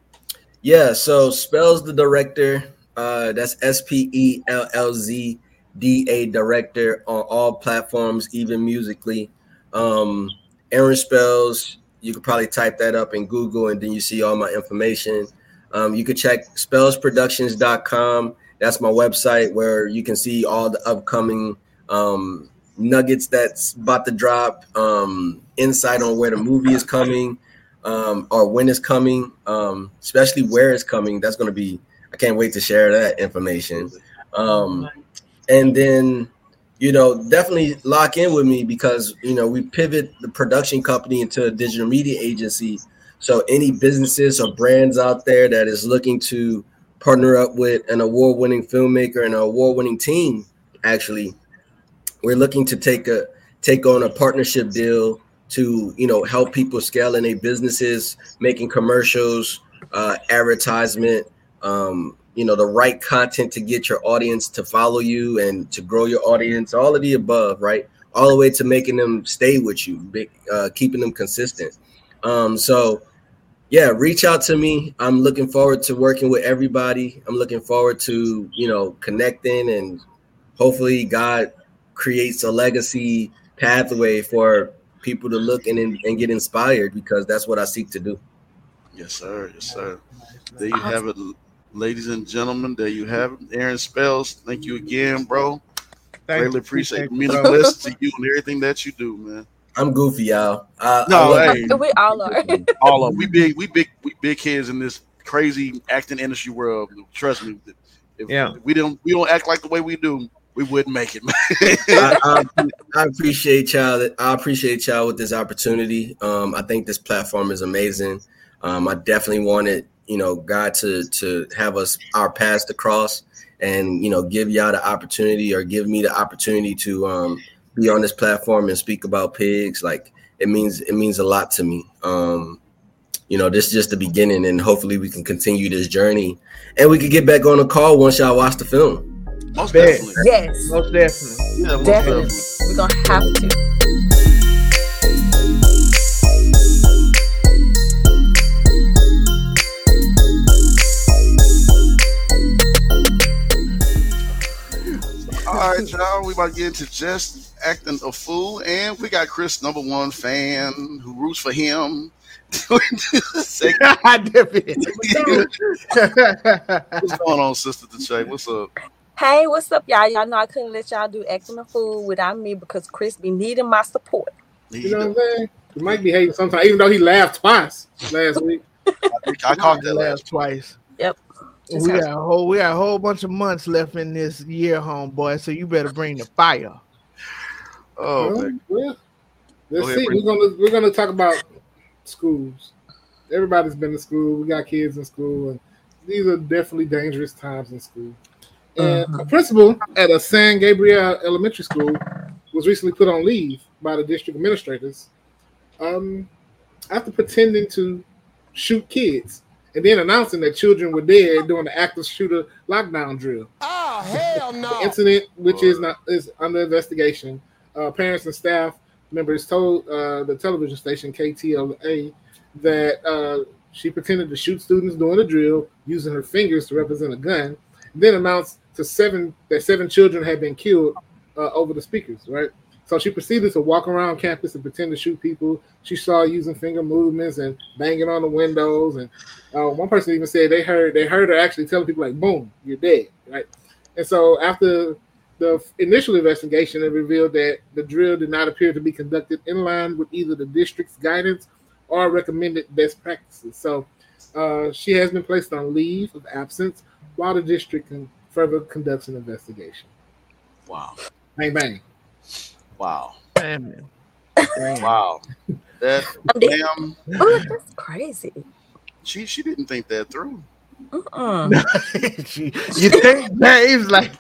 Yeah, so Spells the Director. Uh, that's S P E L L Z D A Director on all platforms, even musically. Um, Aaron Spells, you could probably type that up in Google and then you see all my information. Um, you could check spells productions dot com. That's my website where you can see all the upcoming um, nuggets that's about to drop, um, insight on where the movie is coming, um, or when it's coming, um, especially where it's coming. That's going to be, I can't wait to share that information. Um, and then, you know, definitely lock in with me, because, you know, we pivot the production company into a digital media agency. So any businesses or brands out there that is looking to partner up with an award-winning filmmaker and an award-winning team, actually, we're looking to take a take on a partnership deal to, you know, help people scale in their businesses, making commercials, uh, advertisement, um, you know, the right content to get your audience to follow you and to grow your audience, all of the above, right? All the way to making them stay with you, uh, keeping them consistent. Um, so, yeah, reach out to me. I'm looking forward to working with everybody. I'm looking forward to, you know, connecting, and hopefully God creates a legacy pathway for people to look and, and get inspired, because that's what I seek to do. Yes, sir. Yes, sir. There you have it, ladies and gentlemen. There you have it. Aaron Spells, thank you again, bro. Thank Greatly you. appreciate it. Thank you, Many bro. blessings to you and everything that you do, man. I'm goofy, y'all. I, No, I love hey. We all are. All of we big, we big, we big kids in this crazy acting industry world. Trust me. If Yeah. we don't, we don't act like the way we do, we wouldn't make it, man. I, I, I appreciate y'all. I appreciate y'all with this opportunity. Um, I think this platform is amazing. Um, I definitely wanted, you know, God to to have us our paths to cross, and you know, give y'all the opportunity, or give me the opportunity to um, be on this platform and speak about pigs. Like, it means it means a lot to me. Um, you know, this is just the beginning, and hopefully we can continue this journey, and we can get back on the call once y'all watch the film. Most Bet. definitely. Yes, Most definitely. Yeah, most definitely. definitely. We're gonna have to. right, y'all. We about to get into just acting a fool, and we got Chris, number one fan who roots for him. What's going on, Sister Deshay? What's up? Hey, what's up, y'all? Y'all know I couldn't let y'all do acting a fool without me because Chris be needing my support. You know what I'm saying? He might be hating sometimes, even though he laughed twice last week. I, I caught that last twice. Yep. We got a whole we got a whole bunch of months left in this year, homeboy. So you better bring the fire. Oh, well, man. Well, let's Go see. ahead, we're gonna we're gonna talk about schools. Everybody's been to school. We got kids in school, and these are definitely dangerous times in school. And Uh-huh. a principal at a San Gabriel Elementary School was recently put on leave by the district administrators um, after pretending to shoot kids and then announcing that children were dead during the active shooter lockdown drill. Oh, hell no. The incident, which is not is under investigation, uh, parents and staff members told uh, the television station K T L A that uh, she pretended to shoot students during the drill using her fingers to represent a gun, then announced to seven that seven children had been killed uh, over the speakers, right? So she proceeded to walk around campus and pretend to shoot people she saw using finger movements and banging on the windows. And uh, one person even said they heard they heard her actually telling people like, "Boom, you're dead," right? And so after the initial investigation, it revealed that the drill did not appear to be conducted in line with either the district's guidance or recommended best practices. So uh, she has been placed on leave of absence while the district can further conducts an investigation. Wow. Bang, bang. Wow. Damn. Wow. That, damn. Oh, that's crazy. She, she didn't think that through. Uh-uh. she, you think Dave's like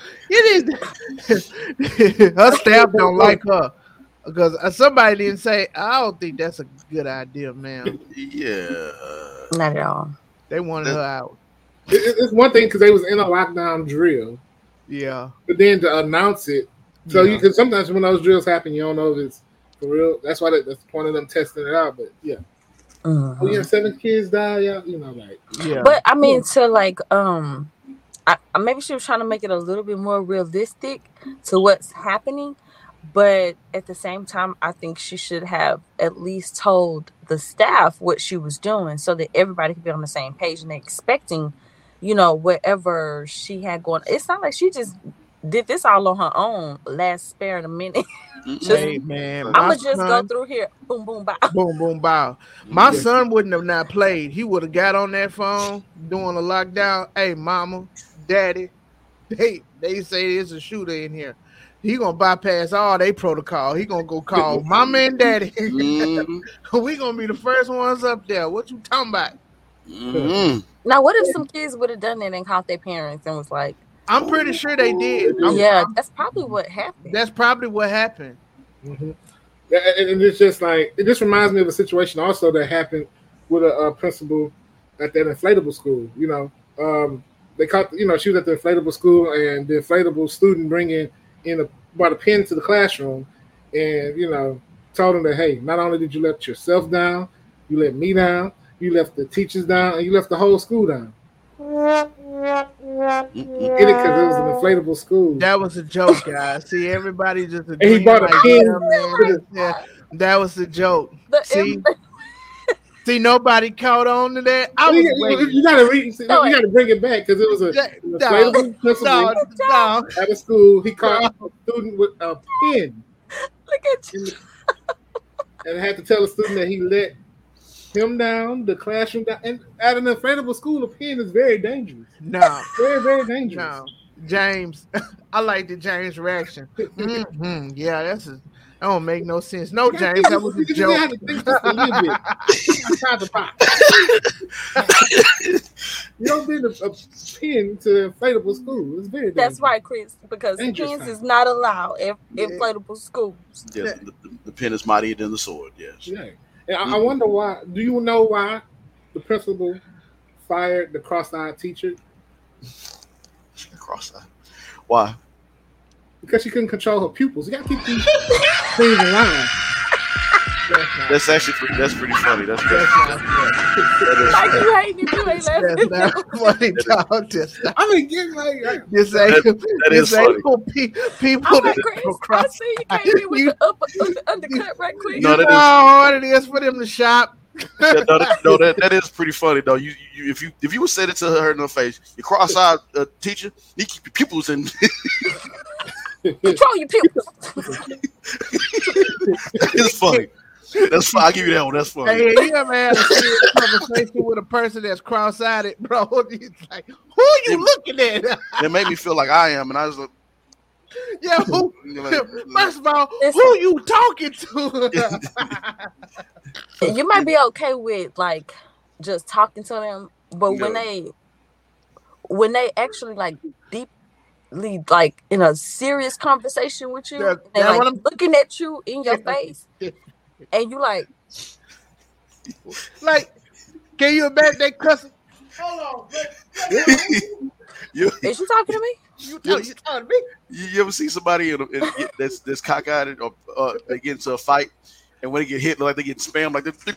it is her staff don't like her because somebody didn't say I don't think that's a good idea, man. Yeah, not at all. They wanted that, her out. It, it's one thing because they was in a lockdown drill, yeah, but then to announce it, so yeah. you can sometimes when those drills happen, you don't know if it's for real. That's why that, that's the point of them testing it out. But yeah. Uh-huh. Oh yeah, seven kids die. Yeah, you know, like yeah. But I mean, to like, um, I, maybe she was trying to make it a little bit more realistic to what's happening. But at the same time, I think she should have at least told the staff what she was doing so that everybody could be on the same page and they're expecting, you know, whatever she had going. It's not like she just did this all on her own last spare in a minute. Just, hey, man, I'm gonna just son, go through here. Boom, boom, bow. Boom, boom, bow. My yeah. son wouldn't have not played. He would have got on that phone doing a lockdown. Hey, mama, daddy, they they say there's a shooter in here. He gonna bypass all they protocol. He gonna go call mama and daddy. Mm-hmm. We gonna be the first ones up there. What you talking about? Mm-hmm. Now, what if some kids would have done that and called their parents and was like, I'm pretty sure they did. I'm, yeah, that's probably what happened. That's probably what happened. Mm-hmm. Yeah, and it's just like it just reminds me of a situation also that happened with a, a principal at that inflatable school. You know, um, they caught you know she was at the inflatable school, and the inflatable student bringing in a brought a pen to the classroom, and you know told him that hey, not only did you let yourself down, you let me down, you left the teachers down, and you left the whole school down. Get it because it was an inflatable school. That was a joke, guys. See, everybody just and he bought like, a pen. Yeah, yeah, that was a joke. The see, M- see, nobody caught on to that. I was you, you gotta read. See, no, you gotta bring it back because it was a that, an inflatable no, principal no, no. at a school. He caught no. a student with a pen. Look at you. And I had to tell the student that he let him down, the classroom down, and at an inflatable school, a pen is very dangerous. No, very, very dangerous. No, James, I like the James reaction. Mm-hmm. Yeah, that's a, that don't make no sense. No, James, that was a joke. You don't bring a, a pen to inflatable school. It's very dangerous. That's right, Chris, because dangerous pens time. Is not allowed in yeah. inflatable schools. Yeah, the, the pen is mightier than the sword. Yes. Yeah. And I, I wonder why. Do you know why the principal fired the cross-eyed teacher? Cross-eyed. Why? Because she couldn't control her pupils. You got to keep these things in line. That's actually pretty, that's pretty funny. That's, That's that's, not funny. that is, Like you hating it, you ain't laughing. That's not funny, dog. That's not- I mean, get like, like This ain't That- that this is ain't for pe- people I'm like, that Chris, go I cross. see you came in with You- the upper, upper undercut right quick. No, You that know is- how hard it is for them to shop. that, no, that, no, that, that is pretty funny though. You, you if you if you would say it to her in her face, you cross-eyed uh, teacher, you keep your pupils in. Control your pupils. It's funny. That's fine. I'll give you that one. That's funny. Hey, you ever had a serious conversation with a person that's cross-eyed, bro? He's like, who are you looking at? It made me feel like I am, and I was like, Yeah, who? like, First of all, Listen. who you talking to? You might be okay with like just talking to them, but when Yeah. they when they actually like deeply like in a serious conversation with you, Yeah, they that's like what I'm- looking at you in your face, and you like, Like, can you imagine that cussing? Hold on, you, is she talking to me? you, tell, you telling me? you, you ever see somebody in, a, in get, that's that's cockeyed or uh, they get into a fight, and when they get hit, look like they get spammed like this.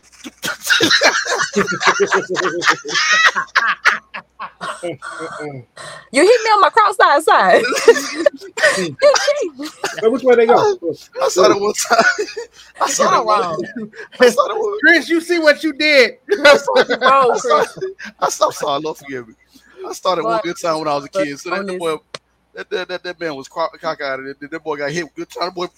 You hit me on my cross-eyed side. You cheating. Hey, which way they go? I saw that one time. I saw that Y'all one. wrong. I saw that one. Chris, you see what you did? I saw, Bro, I saw, I saw, sorry, Lord forgive me. I started one But- good time when I was a kid. So that, on that this- boy, that, that, that, that man was cock- cockeyed, and that, that boy got hit. Good time, boy.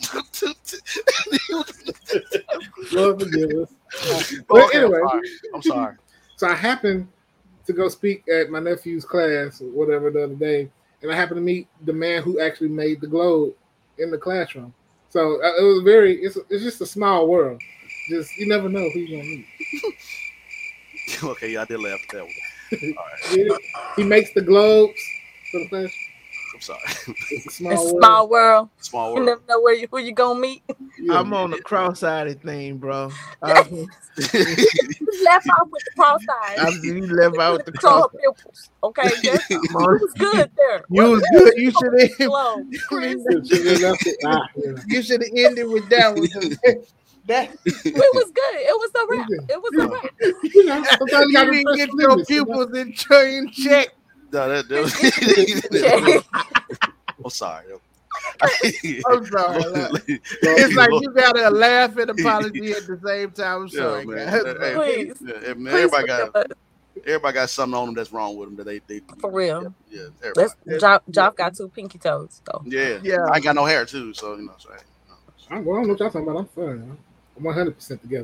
Lord forgive us. Well, But anyway, I'm sorry. so I happened to go speak at my nephew's class or whatever the other day, and I happened to meet the man who actually made the globe in the classroom. So uh, it was very. It's it's just a small world. Just you never know who you're gonna meet. Okay, yeah, I did laugh at that one. All right, He, he makes the globes for the class. I'm sorry. It's a small it's a world. small world. Small You world. never know where you who you gonna meet. Yeah. I'm on the cross-eyed thing, bro. I'm, You left off with the cross-eyed. I'm, you left out with the Control cross. her pupils. Okay, That's- you I'm on- was good there. You was good. You should have. Slow. Chris, Ah, yeah. You should have ended with that one. That it was good. It was a wrap. It was a wrap. You know, sometimes you you gotta didn't refresh get the your limits, you know? pupils in, ch- in check. No, that, that I'm sorry. I'm sorry. Like, it's like you gotta laugh and apology at the same time. I'm Yeah, sorry, man. guys. Hey, Please. Yeah, yeah, man, Please everybody got forgive us. everybody got something on them that's wrong with them that they they For real. Yeah, yeah, everybody. Let's Job, Job got two pinky toes though. yeah, Yeah. I ain't got no hair too, so you know. So, hey, you know. I'm, well, I don't know what y'all talking about. I'm fine. I'm one hundred percent together.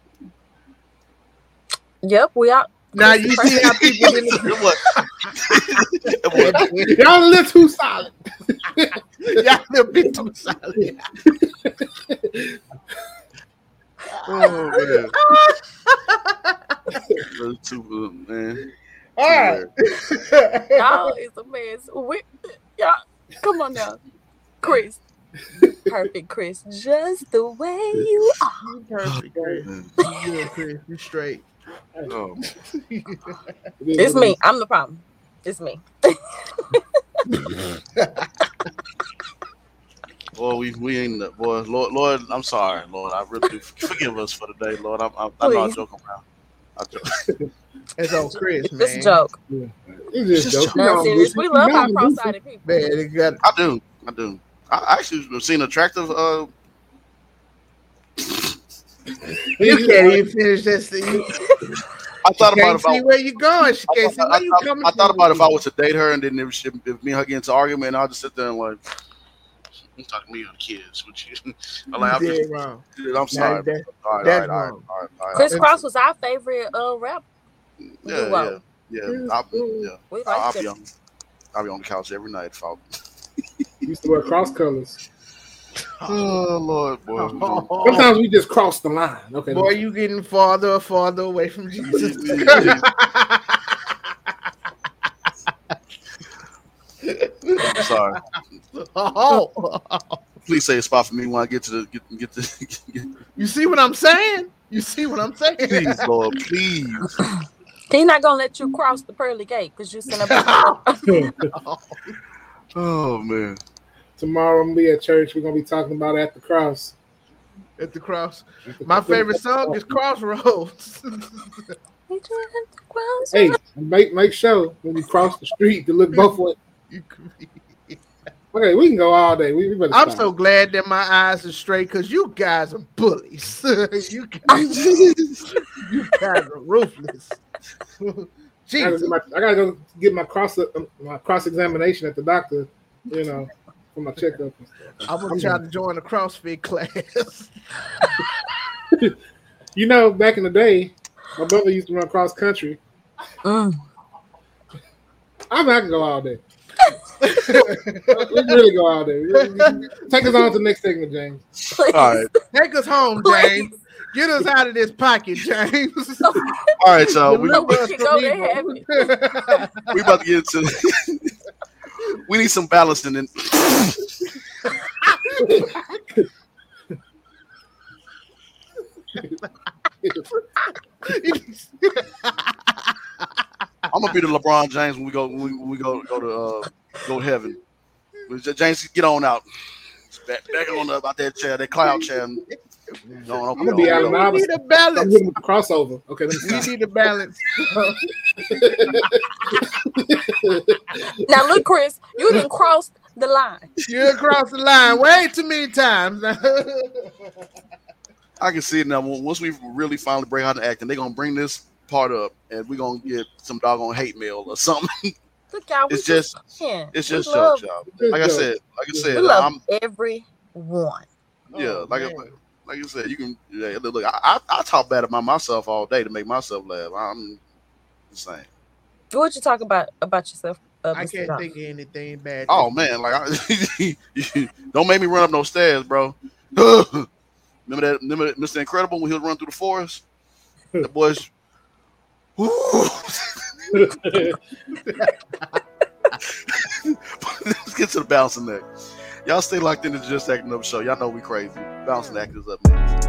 Yep, we are. Now you see how people in the It was- it was- Y'all a little too solid. y'all a bit too solid. Oh man, Those two, uh, man. All right. Y'all is a mess. We, y'all, come on now, Chris. Perfect, Chris. Just the way you are. You perfect, Chris. Man. You good, Chris. You straight. Oh, It's me. I'm the problem. It's me. boy, we we ain't boy. Lord, Lord, I'm sorry, Lord. I really do forgive us for the day, Lord. I'm I'm, I'm not Please. joking around. I joke. It's on Chris, man. This a joke. It's just Just joking. No, Y'all serious. We goofy. love Y'all how goofy. cross-eyed people. Man, it got I do, I do. I actually have seen attractive. Uh, you can't even finish that scene. I thought about Can't if I, see where you going. She I, can't see I, where you I, coming I thought from. about if I was to date her and then if, she, if me and her get into argument, I'll just sit there and like, you talking to me or the kids? What you? I'm like, I'm, You just, dead wrong. I'm sorry. that- all right, that's all right, all right, wrong. all right, all right. Chris Cross was our favorite uh rap. Yeah, duo. yeah, yeah. I'll, yeah. We I'll, I'll liked be it. on. I'll be on the couch every night. If I... Used to wear cross colors. Oh Lord, boy. Sometimes we just cross the line. Okay. Boy, you getting farther and farther away from Jesus. I'm sorry. Oh, Please say a spot for me when I get to the get get to. Get, you see what I'm saying? You see what I'm saying? please, Lord, please. He's not gonna let you cross the pearly gate because you sent a Oh man. Tomorrow I'm gonna be at church. We're gonna be talking about at the cross. At the cross. My favorite song is Crossroads. Hey, make make sure when you cross the street to look both ways. Okay, we can go all day. We, we better I'm stop. so glad that my eyes are straight because you guys are bullies. you, guys, you guys are ruthless. I gotta, my, I gotta go get my cross um, my cross examination at the doctor, you know, for my checkup. I want to try to join a CrossFit class. You know, back in the day, my brother used to run cross country. Mm. I mean, I can go all day. We can really go all day. Take us on to the next segment, James. Please. All right. Take us home, James. Get us out of this pocket, James. All right, so we, So we can go to heaven. we about to get into. We need some balance in it. I'm gonna be the LeBron James when we go when we, when we go go to uh, go to heaven. James, get on out. Back, back on up out that chair, that cloud chair. And, no, I'm gonna be out of my We need a balance. I'm getting the crossover. Okay, let me We need a balance. Now look, Chris, you didn't cross the line. You across the line way too many times. I can see it now. Once we really finally break out the acting, they're gonna bring this part up, and we're gonna get some doggone hate mail or something. Look, y'all, we It's just, yeah, it's we just love, jokes, y'all. Like I said, like I we said, love I'm everyone. yeah, Oh, like I, man. like you said, you can yeah, look. I, I I talk bad about myself all day to make myself laugh. I'm the same. What you talk about about yourself? Uh, I Mister can't John? think of anything bad. Oh man, like I, don't make me run up no stairs, bro. Remember that? Remember that Mister Incredible when he was running through the forest? The boys. Let's get to the bouncing act. Y'all stay locked into Just Acting Up show. Y'all know we crazy. Bouncing act is up next.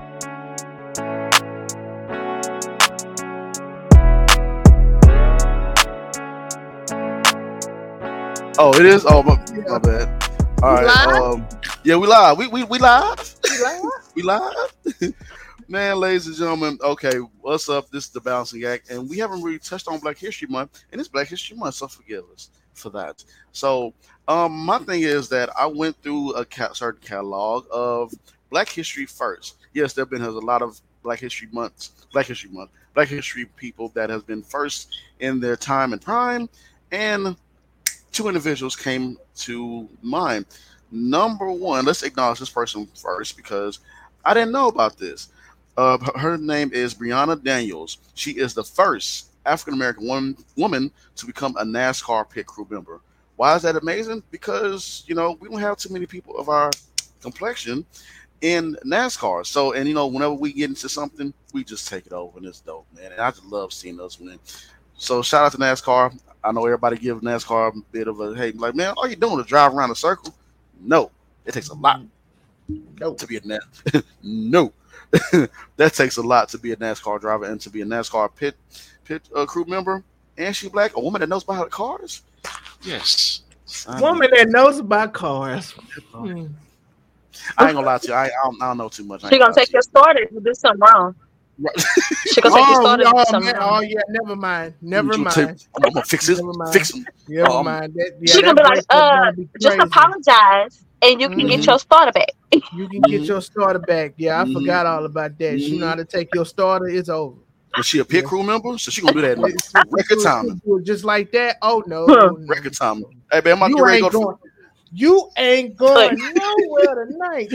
Oh, it is. Oh, my, my bad. All We right. live? Um, yeah, we live. We we we live. We live? We live. Man, ladies and gentlemen, okay, what's up? This is the Bouncing Act, and we haven't really touched on Black History Month, and it's Black History Month, so forgive us for that. So, um, my thing is that I went through a ca- certain catalog of Black History first. Yes, there have been has a lot of Black History Months, Black History Month, Black History people that has been first in their time and prime, and two individuals came to mind. Number one, let's acknowledge this person first because I didn't know about this. Uh, her name is Breonna Daniels. She is the first African American woman, woman to become a NASCAR pit crew member. Why is that amazing? Because, you know, we don't have too many people of our complexion in NASCAR. So, and, you know, whenever we get into something, we just take it over, and it's dope, man. And I just love seeing us win. So, shout out to NASCAR. I know everybody give NASCAR a bit of a hey, like, man, all you doing is drive around a circle? No, it takes a lot No. to be a NAS. No. That takes a lot to be a NASCAR driver and to be a NASCAR pit pit uh, crew member. And she black, a woman that knows about cars. Yes, I Woman that knows about cars. Hmm. I ain't gonna lie to you. I, I, don't, I don't know too much. I She ain't gonna gonna take your starter if you do something wrong. lie to She gonna take your Oh, starter if you do oh, something man. wrong. Oh, yeah, never mind. you. Never You mind. take- I'm gonna fix this. Never mind. Fix him. Never Um, mind. That, yeah, She gonna that be like, breakup uh, gonna be just crazy. apologize, and you can Mhm. get your starter back. You can get your starter back. Yeah, I Mhm. forgot all about that. She know how to take your starter. It's over. Is she a pit crew member? So she gonna do that in It's- record it's- timing. do it just like that. Oh no, Huh. no. Record timing. Hey, man, I'm about to You get ready to ain't go. going. You ain't going nowhere tonight.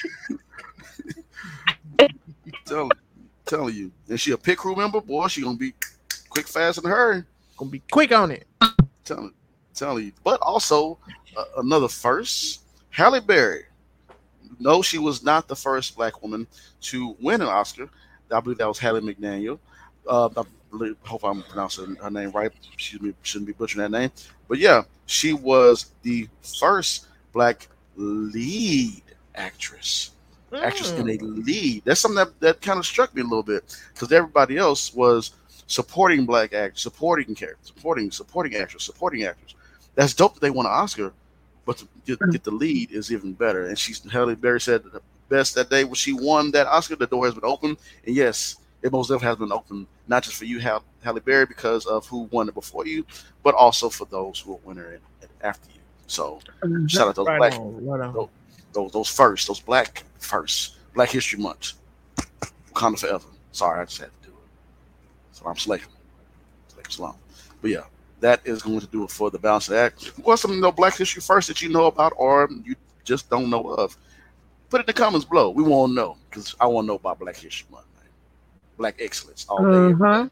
Tell, telling you. Is she a pit crew member? Boy, she gonna be quick, fast, and hurry. Gonna be quick on it. Telling, telling you. But also uh, another first, Halle Berry. No, she was not the first black woman to win an Oscar. I believe that was Halle McDaniel. Uh, I believe, hope I'm pronouncing her name right. Excuse me, shouldn't be butchering that name. But yeah, she was the first black lead actress. Actress in a lead. That's something that, that kind of struck me a little bit because everybody else was supporting black actors, supporting characters, supporting supporting actors, supporting actors. That's dope that they won an Oscar, but to get, get the lead is even better. And she's Halle Berry said best that day when she won that Oscar. The door has been open, and yes, it most definitely has been open, not just for you, Halle, Halle Berry, because of who won it before you, but also for those who are winner after you. So shout out to those right black, on, right on. those, those those first, those black first, Black History Month, Wakanda forever. Sorry, I just had to do it. So I'm slaking, slaking Salam. But yeah, that is going to do it for the balance of the act. What's some you know, Black History first that you know about, or you just don't know of? Put it in the comments below. We won't know because I want to know about Black History Month, man. Black excellence all day. Mm-hmm.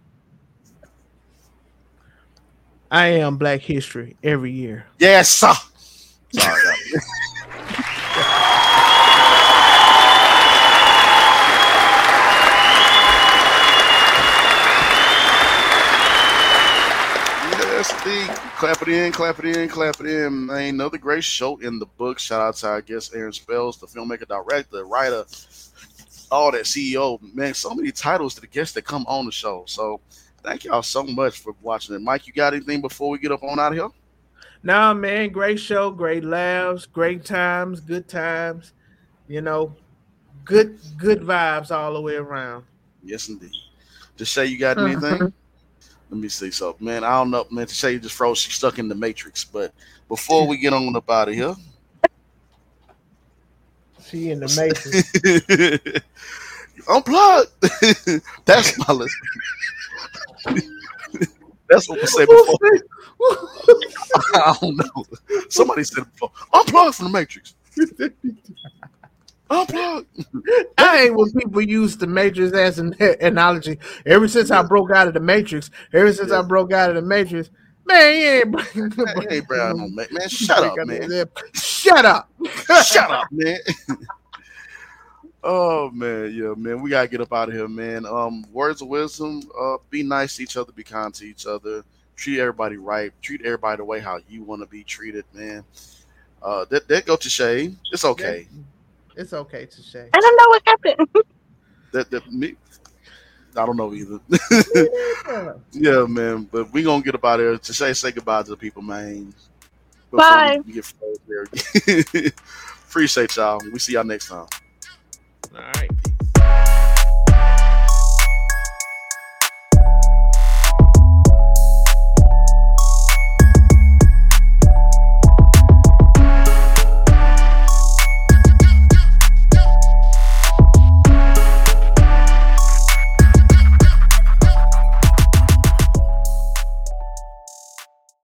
I am Black History every year. Yes, sir. Sorry. Yes, indeed. Clap it in, clap it in, clap it in. Man, another great show in the book. Shout out to our guest Aaron Spells, the filmmaker, director, writer, all that C E O. Man, so many titles to the guests that come on the show. So thank y'all so much for watching it. Mike, you got anything before we get up on out of here? Nah, man, great show, great laughs, great times, good times. You know, good good vibes all the way around. Yes, indeed. Just say you got anything? Let me see something, man. I don't know, man. To say you just froze, she's stuck in the Matrix. But before we get on up out of here, she in the Matrix. Unplugged. That's my list. That's what we say before. I don't know. Somebody said it before. Unplugged from the Matrix. Unplugged. I hate when people use the Matrix as an analogy. Ever since I broke out of the Matrix, ever since yeah. I broke out of the Matrix, man, he ain't, man, he ain't brown on man. Man, shut up, man. Shut up. Shut up, man. Oh man, yeah, man. We gotta get up out of here, man. Um, words of wisdom: uh, be nice to each other, be kind to each other, treat everybody right, treat everybody the way how you want to be treated, man. Uh, that that go to Shay. It's okay. It's okay to Shay. I don't know what happened. That that me. I don't know either. Yeah, man. But we gonna get up out of here. To Shay, say goodbye to the people, man. Before Bye. We, we get there. Appreciate y'all. We see y'all next time. All right.